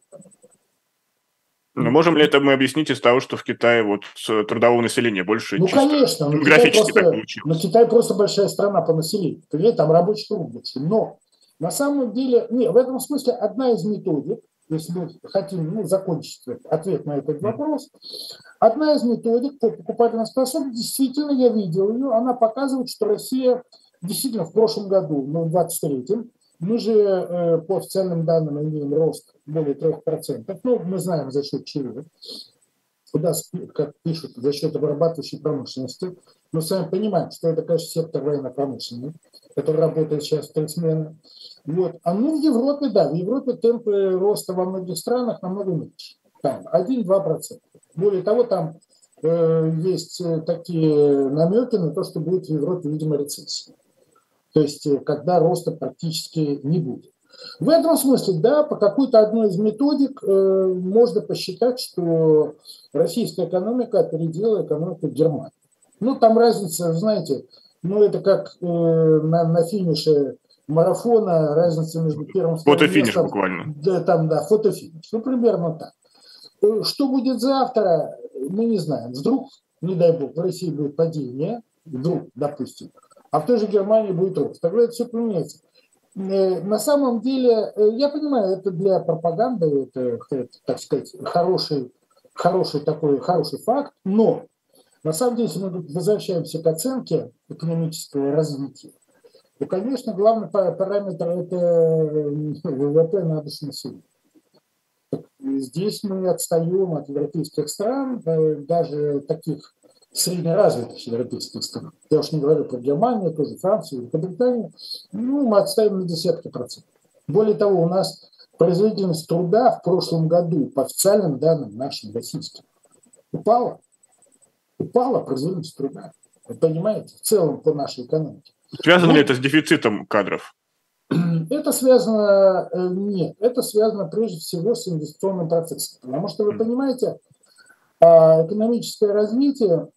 Но можем ли это мы объяснить из того, что в Китае вот трудового населения больше? Ну, конечно, но Китай, просто, но Китай просто большая страна по населению. Там рабочих рук больше. Но на самом деле, не, в этом смысле одна из методик, если мы хотим ну, закончить ответ на этот вопрос, одна из методик по покупательной способности, действительно, я видел ее, она показывает, что Россия действительно в прошлом году, ну, в двадцать третьем, мы же э, по официальным данным имеем рост более трех процентов, ну, мы знаем за счет чего. Куда, как пишут, за счет обрабатывающей промышленности. Мы сами понимаем, что это, конечно, сектор военно-промышленный, который работает сейчас в три смены. Вот. А ну в Европе, да, в Европе темпы роста во многих странах намного меньше. Там один-два процента. Более того, там э, есть такие намеки на то, что будет в Европе, видимо, рецессия. То есть, когда роста практически не будет. В этом смысле, да, по какой-то одной из методик э, можно посчитать, что российская экономика опередила экономику Германии. Ну, там разница, знаете, ну, это как э, на, на финише марафона, разница между первым и вторым фотофиниш местом. Буквально. Да, там, да, фотофиниш. Ну, примерно так. Что будет завтра, мы не знаем. Вдруг, не дай бог, в России будет падение, вдруг, допустим, а в той же Германии будет рост. Тогда это все поменяется. На самом деле, я понимаю, это для пропаганды, это, это так сказать, хороший, хороший такой, хороший факт, но на самом деле, если мы возвращаемся к оценке экономического развития, то, конечно, главный параметр – это ВВП на душу населения. Здесь мы отстаем от европейских стран, даже таких среднеразвитых европейских стран. Я уж не говорю про Германию, тоже Францию, Великобританию. Ну, мы отстаем на десятки процентов. Более того, у нас производительность труда в прошлом году, по официальным данным нашим российским, упала. Упала производительность труда. Вы понимаете, в целом по нашей экономике. Связано ли это с дефицитом кадров? Это связано, нет, это связано прежде всего с инвестиционным процессом. Потому что, вы понимаете, экономическое развитие,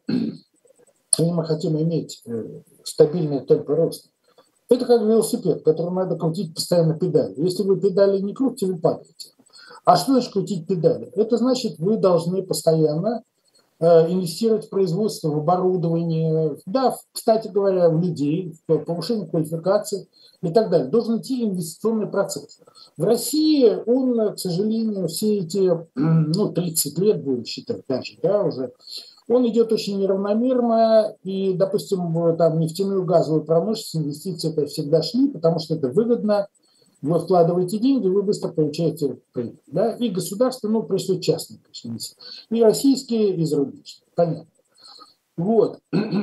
если мы хотим иметь стабильные темпы роста, это как велосипед, который надо крутить постоянно педали. Если вы педали не крутите, вы падаете. А что значит крутить педали? Это значит, вы должны постоянно инвестировать в производство, в оборудование, да, кстати говоря, в людей, в повышение квалификации и так далее. Должен идти инвестиционный процесс. В России он, к сожалению, все эти, ну, тридцать лет, будем считать даже, да, уже, он идет очень неравномерно, и, допустим, там нефтяную газовую промышленность инвестиции это всегда шли, потому что это выгодно. Вы вкладываете деньги, вы быстро получаете прибыль. Да? И государство, ну, прежде всего частные, конечно, и российские, и зарубежные. Понятно. Вот.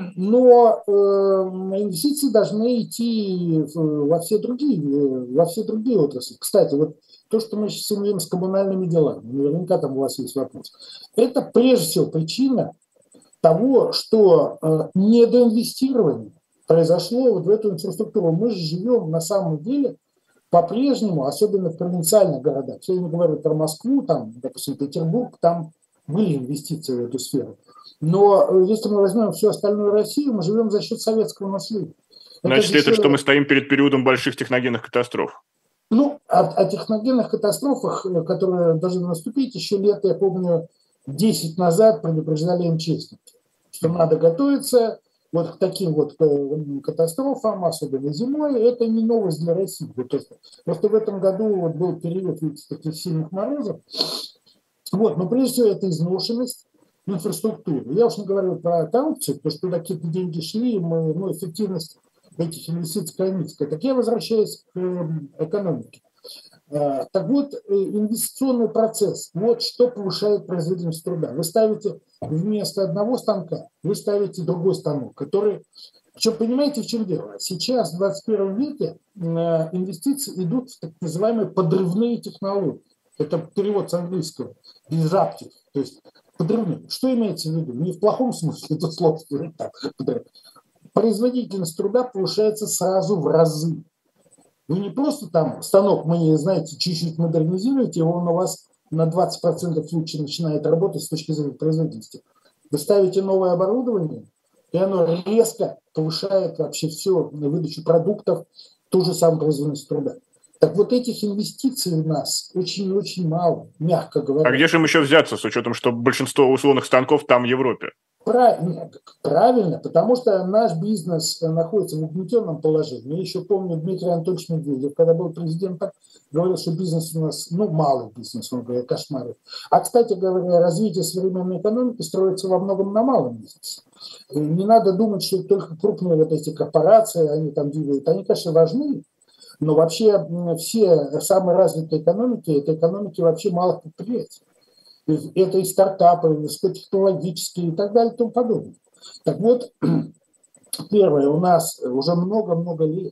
Но э, инвестиции должны идти во все другие, во все другие отрасли. Кстати, вот то, что мы сейчас имеем с коммунальными делами, наверняка там у вас есть вопрос, это прежде всего причина того, что э, недоинвестирование произошло вот в эту инфраструктуру. Мы же живем на самом деле по-прежнему, особенно в провинциальных городах, я не говорю про Москву, там, допустим, Петербург, там были инвестиции в эту сферу. Но если мы возьмем всю остальную Россию, мы живем за счет советского наследия. Значит, это, это что мы стоим перед периодом больших техногенных катастроф? Ну, о, о техногенных катастрофах, которые должны наступить, еще лет, я помню, десять назад предупреждали эм че эс, что надо готовиться вот к таким вот катастрофам, особенно зимой. Это не новость для России. Просто в этом году вот был период, видите, таких сильных морозов. Вот, но прежде всего это изношенность инфраструктуры. Я уж не говорю про коррупцию, потому что туда какие-то деньги шли, мы, ну, эффективность этих инвестиций крайне низкая. Так я возвращаюсь к экономике. Так вот, инвестиционный процесс, вот что повышает производительность труда. Вы ставите вместо одного станка, вы ставите другой станок, который... Причем, понимаете, в чем дело? Сейчас, в двадцать первом веке, инвестиции идут в так называемые подрывные технологии. Это перевод с английского. Disruptive. То есть подрывные. Что имеется в виду? Не в плохом смысле, это слово. Производительность труда повышается сразу в разы. Вы не просто там станок, мы, знаете, чуть-чуть модернизируете, он у вас на двадцать процентов лучше начинает работать с точки зрения производительности. Вы ставите новое оборудование, и оно резко повышает вообще все, выдачу продуктов, ту же самую производительность труда. Так вот этих инвестиций у нас очень-очень мало, мягко говоря. А где же им еще взяться, с учетом, что большинство условных станков там в Европе? Правильно, правильно, потому что наш бизнес находится в угнетенном положении. Я еще помню Дмитрий Анатольевич Медведев, когда был президентом, говорил, что бизнес у нас, ну, малый бизнес, он говорит, кошмары. А, кстати говоря, развитие современной экономики строится во многом на малом бизнесе. И не надо думать, что только крупные вот эти корпорации, они там двигают. Они, конечно, важны, но вообще все самые развитые экономики, это экономики вообще малых предприятий. Это и стартапы, и высокотехнологические и так далее и тому подобное. Так вот, первое, у нас уже много-много лет,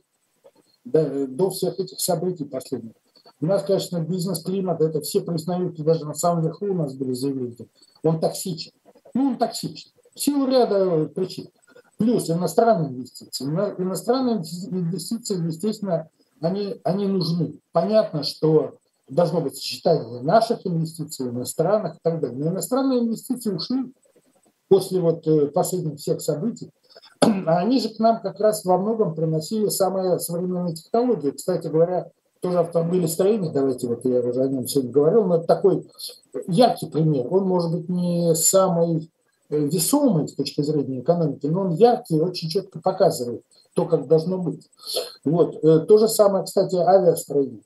до, до всех этих событий последних, у нас, конечно, бизнес-климат, это все признают, и даже на самом верху у нас были заявления, он токсичен. Ну, он токсичен. В силу ряда причин. Плюс иностранные инвестиции. Иностранные инвестиции, естественно, они, они нужны. Понятно, что должно быть сочетание наших инвестиций, иностранных и так далее. Но иностранные инвестиции ушли после вот последних всех событий. А они же к нам как раз во многом приносили самые современные технологии. Кстати говоря, тоже автомобилестроение, давайте вот я уже о нем сегодня говорил, но это такой яркий пример. Он может быть не самый весомый с точки зрения экономики, но он яркий и очень четко показывает то, как должно быть. Вот. То же самое, кстати, авиастроение.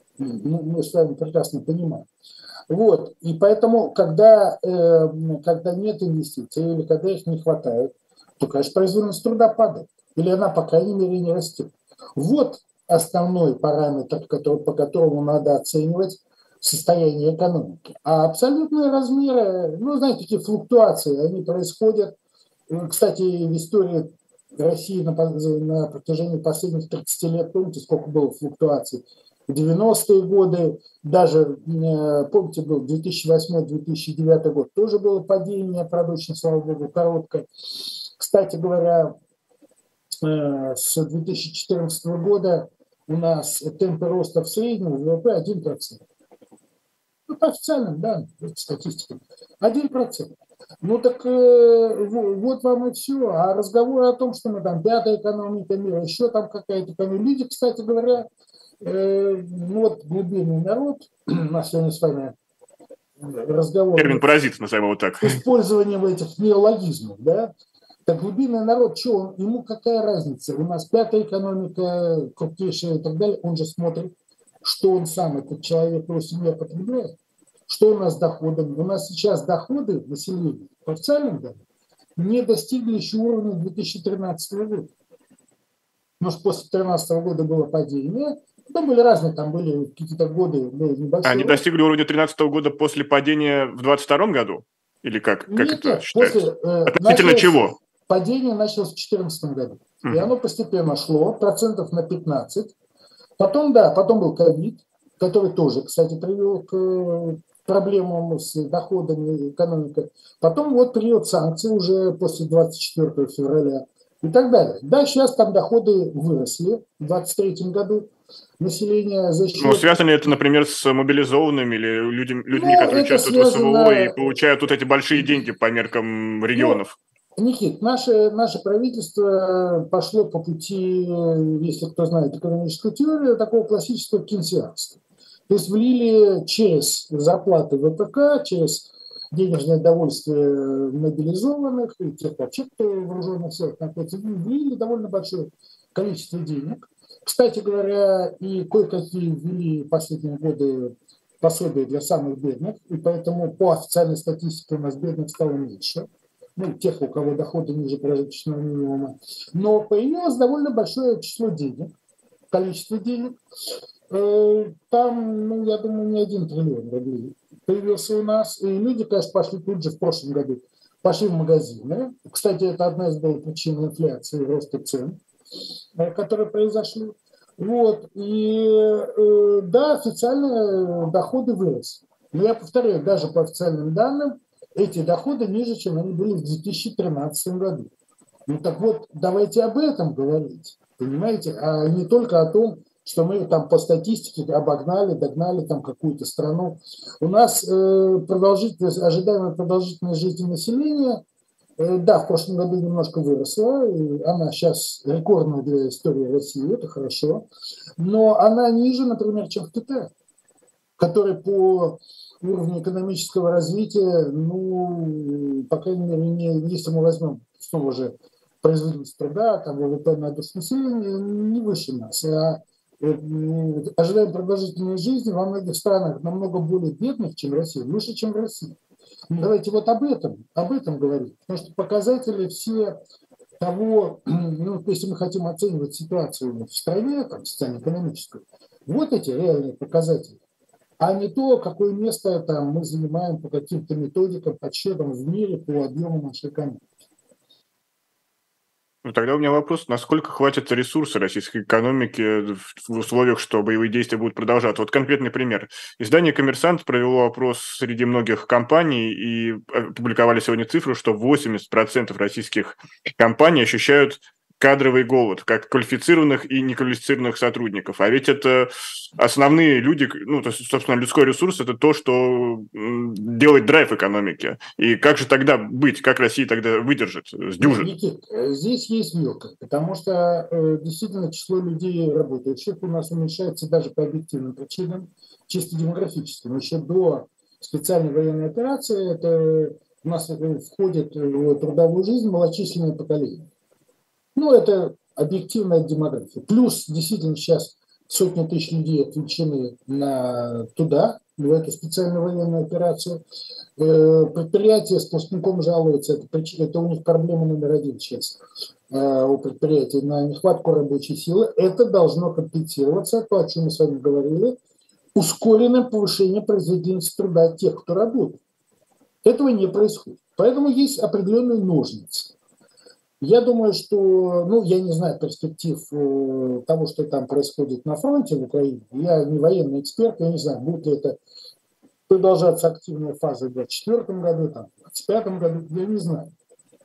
Мы с вами прекрасно понимаем. Вот. И поэтому, когда, э, когда нет инвестиций или когда их не хватает, то, конечно, производительность труда падает. Или она, по крайней мере, не растет. Вот основной параметр, который, по которому надо оценивать состояние экономики. А абсолютные размеры, ну, знаете, такие флуктуации, они происходят. Кстати, в истории России на, на протяжении последних тридцати лет, помните, сколько было флуктуаций? В девяностые годы, даже, помните, был две тысячи восьмой - две тысячи девятый год, тоже было падение, правда, очень, слава богу, короткое. Кстати говоря, с две тысячи четырнадцатого года у нас темпы роста в среднем ВВП один процент. Ну, по официальным данным, статистикам, один процент. Ну так э, вот вам и все. А разговоры о том, что мы там пятая экономика мира, еще там какая-то экономика. Люди, кстати говоря, э, ну вот глубинный народ, у нас сегодня с вами разговор... Термин паразит, назовем его так. С использованием этих неологизмов, да? Так глубинный народ, что он, ему какая разница? У нас пятая экономика, крупнейшая и так далее, он же смотрит, что он сам, этот человек, его семья потребляет. Что у нас с доходами? У нас сейчас доходы населения по официальным данным не достигли еще уровня две тысячи тринадцатого года. Потому что после две тысячи тринадцатого года было падение. Там были разные, там были какие-то годы, были небольшие. Они достигли уровня две тысячи тринадцатого года после падения в двадцать втором году? Или как, как нет, это нет, считается? После, э, Относительно началось, чего? Падение началось в две тысячи четырнадцатом году. Mm-hmm. И оно постепенно шло, процентов на пятнадцать. Потом, да, потом был ковид, который тоже, кстати, привел к проблемам с доходами экономики. Потом вот период санкций уже после двадцать четвёртого февраля и так далее. Да, сейчас там доходы выросли в двадцать третьем году. Население за счет... Ну, связано ли это, например, с мобилизованными или людьми, людьми ну, которые участвуют связано... в СВО и получают тут эти большие деньги по меркам регионов? Ну, Никит, наше, наше правительство пошло по пути, если кто знает экономическую теорию, такого классического кейнсианства. То есть влили через зарплаты ВПК, через денежное довольствие мобилизованных и тех вообще, кто в вооруженных силах находится, влили довольно большое количество денег. Кстати говоря, и кое-какие ввели в последние годы пособия для самых бедных, и поэтому по официальной статистике у нас бедных стало меньше. Ну, тех, у кого доходы ниже прожиточного минимума. Но появилось довольно большое число денег, количество денег. Там, ну, я думаю, не один триллион рублей появился у нас. И люди, конечно, пошли тут же в прошлом году, пошли в магазины. Кстати, это одна из была причин инфляции и роста цен, которые произошли. Вот. И да, официальные доходы выросли. Но я повторяю, даже по официальным данным, эти доходы ниже, чем они были в две тысячи тринадцатом году. Ну так вот, давайте об этом говорить, понимаете, а не только о том, что мы там по статистике обогнали, догнали там какую-то страну. У нас э, продолжительность, ожидаемая продолжительность жизни населения, э, да, в прошлом году немножко выросла, и она сейчас рекордная для истории России, это хорошо, но она ниже, например, чем в Китае, который по уровню экономического развития, ну, по крайней мере, не, если мы возьмем снова же производительность труда, там ВВП на душу населения, не выше нас. А ожидаем продолжительной жизни во многих странах намного более бедных, чем Россия, выше, чем в России. Давайте вот об этом, об этом говорить. Потому что показатели все того, ну, если мы хотим оценивать ситуацию в стране, там, социально-экономическую, вот эти реальные показатели, а не то, какое место там мы занимаем по каким-то методикам, подсчетам в мире по объему нашей экономики. Ну, тогда у меня вопрос, насколько хватит ресурса российской экономики в условиях, что боевые действия будут продолжаться? Вот конкретный пример. Издание «Коммерсант» провело опрос среди многих компаний и опубликовали сегодня цифру, что восемьдесят процентов российских компаний ощущают кадровый голод, как квалифицированных и неквалифицированных сотрудников. А ведь это основные люди, ну, то есть, собственно, людской ресурс – это то, что делает драйв экономики. И как же тогда быть? Как Россия тогда выдержит? Сдюжит? Никит, здесь есть вилка, потому что э, действительно число людей работающих у нас уменьшается даже по объективным причинам, чисто демографическим. Еще до специальной военной операции это у нас входит в трудовую жизнь малочисленное поколение. Ну, это объективная демография. Плюс, действительно, сейчас сотни тысяч людей отвлечены на туда, в эту специальную военную операцию. Предприятия сплошняком жалуются, это, это у них проблема номер один сейчас у предприятий, на нехватку рабочей силы. Это должно компенсироваться, то, о чем мы с вами говорили, ускоренным повышением производительности труда тех, кто работает. Этого не происходит. Поэтому есть определенные ножницы. Я думаю, что, ну, я не знаю перспектив э, того, что там происходит на фронте в Украине. Я не военный эксперт, я не знаю, будет ли это продолжаться активная фаза в двадцать четвёртом году, там, в двадцать пятом году, я не знаю.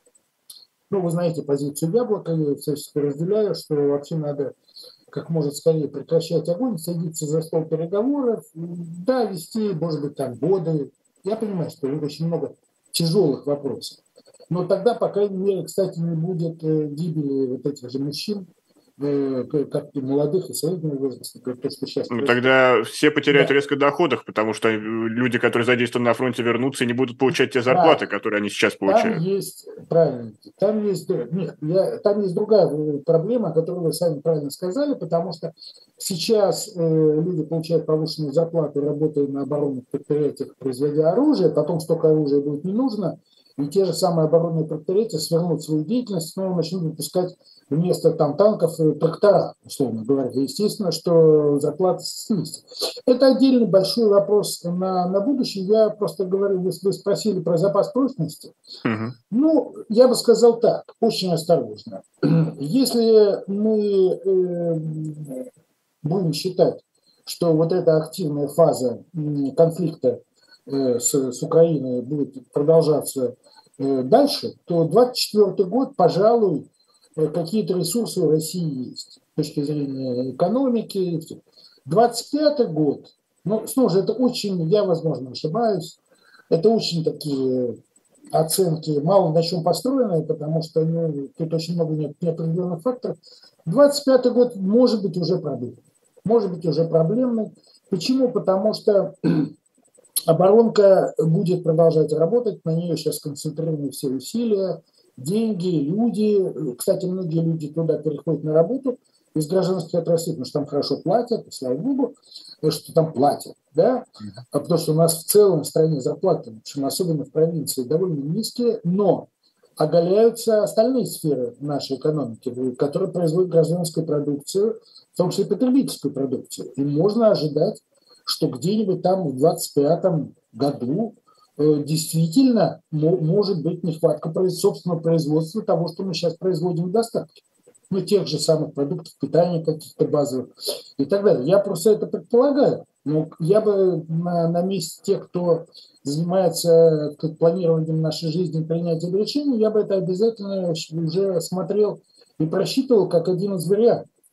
Ну, вы знаете позицию Яблока, я всячески разделяю, что вообще надо как можно скорее прекращать огонь, садиться за стол переговоров, да, вести, может быть, там годы. Я понимаю, что очень много тяжелых вопросов. Но тогда, по крайней мере, кстати, не будет гибели вот этих же мужчин, как и молодых, и среднего возраста, то, что сейчас Ну, происходит. Тогда все потеряют Да. резко в доходах, потому что люди, которые задействованы на фронте, вернутся и не будут получать те зарплаты, да, которые они сейчас получают. Там есть, правильно, там есть, нет, я, там есть другая проблема, которую вы сами правильно сказали, потому что сейчас э, люди получают повышенную зарплату, работая на оборонных предприятиях, производя оружие, потом столько оружия будет не нужно, и те же самые оборонные предприятия свернут свою деятельность, снова начнут выпускать вместо там танков трактора, условно говоря. Естественно, что зарплата снизится. Это отдельный большой вопрос на, на будущее. Я просто говорю, вы, вы спросили про запас прочности. Uh-huh. Ну, я бы сказал так, очень осторожно. Если мы э, будем считать, что вот эта активная фаза конфликта э, с, с Украиной будет продолжаться э, дальше, то двадцать четвёртый год, пожалуй, какие-то ресурсы у России есть с точки зрения экономики. двадцать пятый год, ну, снова же, это очень, я, возможно, ошибаюсь, это очень такие оценки, мало на чем построенные, потому что ну, тут очень много неопределенных факторов. двадцать пятый год может быть уже проблемный. Может быть уже проблемный. Почему? Потому что оборонка будет продолжать работать, на нее сейчас концентрированы все усилия, деньги, люди. Кстати, многие люди туда переходят на работу из гражданских отраслей, потому что там хорошо платят, и слава богу, что там платят, да, а потому что у нас в целом в стране зарплаты, в общем, особенно в провинции, довольно низкие, но оголяются остальные сферы нашей экономики, которые производят гражданскую продукцию, в том числе потребительскую продукцию. И можно ожидать, что где-нибудь там в двадцать пятом году действительно может быть нехватка собственного производства того, что мы сейчас производим в достатке. Ну, тех же самых продуктов питания каких-то базовых и так далее. Я просто это предполагаю. Но я бы на, на месте тех, кто занимается планированием нашей жизни, принятием решений, я бы это обязательно уже смотрел и просчитывал как один из вариантов.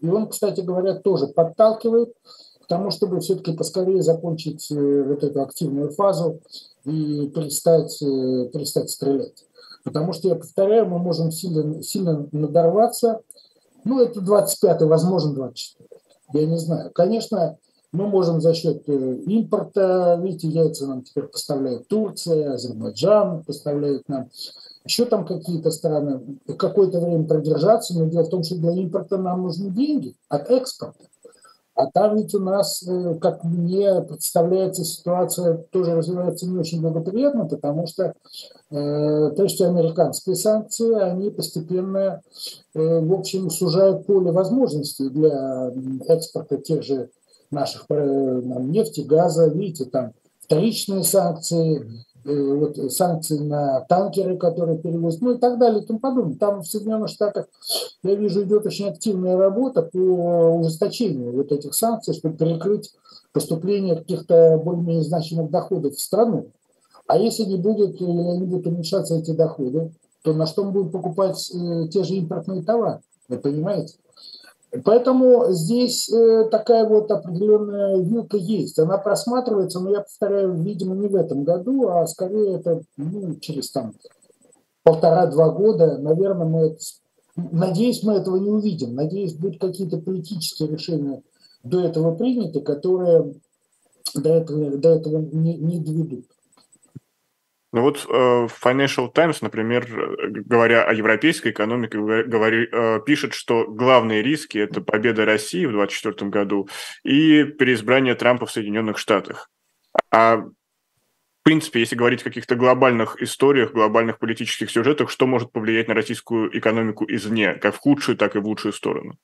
И он, кстати говоря, тоже подталкивает к тому, чтобы все-таки поскорее закончить вот эту активную фазу и перестать, перестать стрелять. Потому что, я повторяю, мы можем сильно, сильно надорваться. Ну, это двадцать пятый, возможно, двадцать четвёртый. Я не знаю. Конечно, мы можем за счет импорта, видите, яйца нам теперь поставляет Турция, Азербайджан поставляет нам, еще там какие-то страны, какое-то время продержаться, но дело в том, что для импорта нам нужны деньги от экспорта. А там ведь у нас, как мне представляется, ситуация тоже развивается не очень благоприятно, потому что, э, прежде всего, американские санкции, они постепенно, э, в общем, сужают поле возможностей для экспорта тех же наших э, нефти, газа, видите, там вторичные санкции, вот, санкции на танкеры, которые перевозят, ну и так далее и тому подобное. Там в Соединенных Штатах, я вижу, идет очень активная работа по ужесточению вот этих санкций, чтобы перекрыть поступление каких-то более-менее значимых доходов в страну. А если не будет, не будут уменьшаться эти доходы, то на что мы будем покупать э, те же импортные товары? Вы понимаете? Поэтому здесь э, такая вот определенная вилка есть. Она просматривается, но я повторяю, видимо, не в этом году, а скорее это ну, через там полтора-два года. Наверное, мы это, надеюсь, мы этого не увидим. Надеюсь, будут какие-то политические решения до этого приняты, которые до этого, до этого не, не доведут. Ну вот э, Financial Times, например, говоря о европейской экономике, говори, э, пишет, что главные риски – это победа России в двадцать четвёртом году и переизбрание Трампа в Соединенных Штатах. А в принципе, если говорить о каких-то глобальных историях, глобальных политических сюжетах, что может повлиять на российскую экономику извне, как в худшую, так и в лучшую сторону?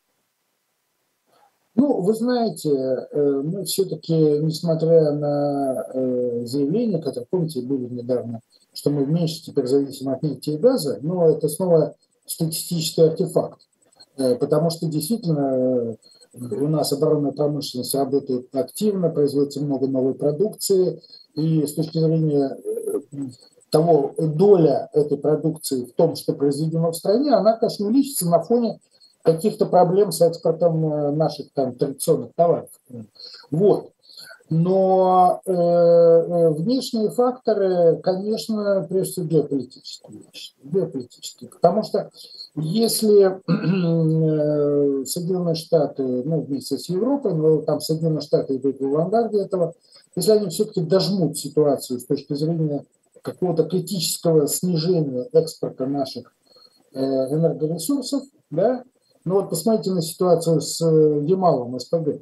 Ну, вы знаете, мы все-таки, несмотря на заявления, которые, помните, были недавно, что мы меньше теперь зависим от нефти и газа, но это снова статистический артефакт, потому что действительно у нас оборонная промышленность работает активно, производится много новой продукции, и с точки зрения того, доля этой продукции в том, что произведено в стране, она, конечно, увеличится на фоне каких-то проблем с экспортом наших там традиционных товаров. Вот. Но э, внешние факторы, конечно, прежде всего геополитические вещи. Геополитические. Потому что если э, Соединенные Штаты, ну, вместе с Европой, но там Соединенные Штаты идут в авангарде этого, если они все-таки дожмут ситуацию с точки зрения какого-то критического снижения экспорта наших э, энергоресурсов, да, ну вот посмотрите на ситуацию с Ямалом, СПГ.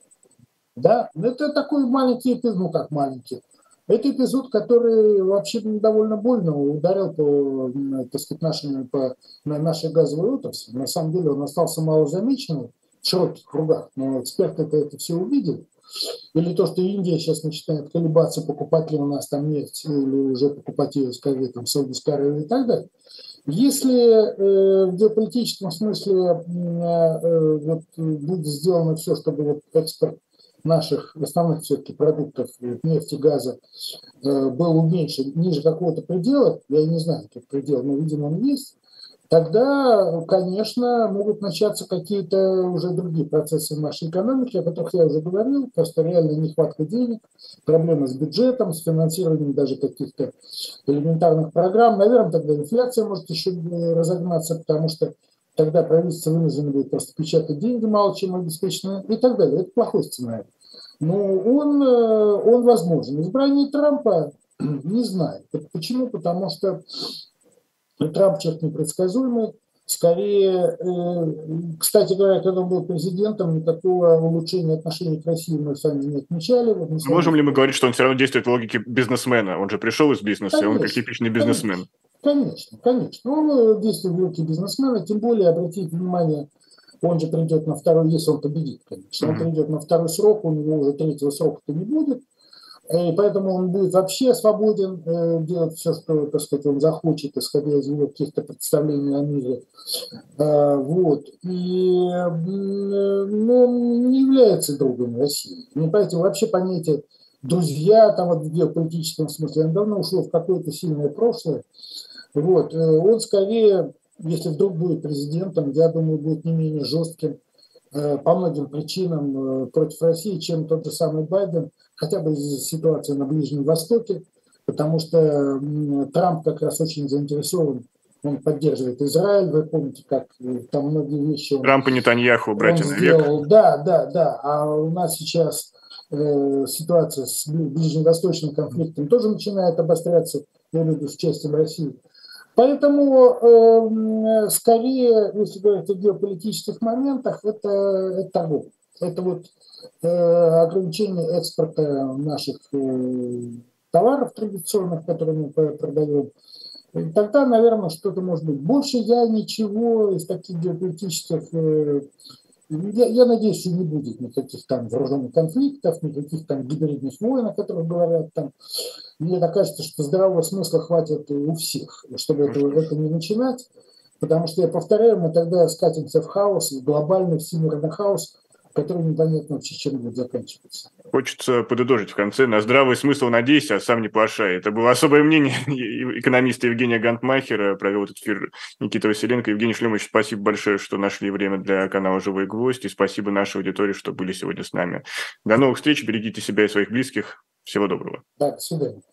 Да, это такой маленький эпизод, ну как маленький. Это эпизод, который вообще довольно больно ударил по, так сказать, нашим, по нашей газовой отрасли. На самом деле он остался малозамеченным в широких кругах, но эксперты это, это все увидели. Или то, что Индия сейчас начинает колебаться, покупать ли у нас там нефть, или уже покупать ее, скорее, там, Саудовской Аравии и так далее. Если э, в геополитическом смысле э, вот, будет сделано все, чтобы вот, экспорт наших основных все-таки продуктов, нефти, газа, э, был уменьшен ниже какого-то предела, я не знаю, какой предел, но, видимо, он есть, тогда, конечно, могут начаться какие-то уже другие процессы в нашей экономике, о которых я уже говорил, просто реальная нехватка денег, проблемы с бюджетом, с финансированием даже каких-то элементарных программ. Наверное, тогда инфляция может еще разогнаться, потому что тогда правительство вынуждено будет просто печатать деньги, мало чем обеспечено, и так далее. Это плохой сценарий. Но он, он возможен. Избрание Трампа не знаю. Почему? Потому что Трамп человек непредсказуемый. Скорее, кстати говоря, когда он был президентом, никакого улучшения отношений к России мы сами не отмечали. Вот мы сами... Можем ли мы говорить, что он все равно действует в логике бизнесмена? Он же пришел из бизнеса, конечно, он как типичный бизнесмен. Конечно, конечно. Он действует в логике бизнесмена, тем более, обратите внимание, он же придет на второй, если он победит, конечно. Он mm-hmm. придет на второй срок, у него уже третьего срока-то не будет. И поэтому он будет вообще свободен э, делать все, что, так сказать, он захочет, исходя из его каких-то представлений о мире. Э, вот. И э, ну, он не является другом России. Не поэтому вообще понятие друзья там, вот, в геополитическом смысле, он давно ушло в какое-то сильное прошлое. Вот. Он скорее, если вдруг будет президентом, я думаю, будет не менее жестким по многим причинам против России, чем тот же самый Байден, хотя бы из-за ситуации на Ближнем Востоке, потому что Трамп как раз очень заинтересован, он поддерживает Израиль, вы помните, как там многие вещи он, Трамп и Нетаньяху, братья он навек. сделал. Да, да, да, а у нас сейчас э, ситуация с ближневосточным конфликтом тоже начинает обостряться, я имею в виду с участием России. Поэтому, э, скорее, если говорить о геополитических моментах, это, это того. Это вот э, ограничение экспорта наших э, товаров традиционных, которые мы продаем. И тогда, наверное, что-то может быть. Больше я ничего из таких геополитических... Э, я, я надеюсь, что не будет никаких там вооруженных конфликтов, никаких там гибридных войн, о которых говорят там. Мне так кажется, что здравого смысла хватит у всех, чтобы это, это не начинать, потому что, я повторяю, мы тогда скатимся в хаос, в глобальный всемирный хаос, который непонятно вообще чем будет заканчиваться. Хочется подытожить в конце. На здравый смысл надейся, а сам не плашай. Это было особое мнение экономиста Евгения Гантмахера. Провел этот эфир Никита Василенко. Евгений Шлемович, спасибо большое, что нашли время для канала «Живой гвоздь». И спасибо нашей аудитории, что были сегодня с нами. До новых встреч. Берегите себя и своих близких. Всего доброго. Да, до свидания.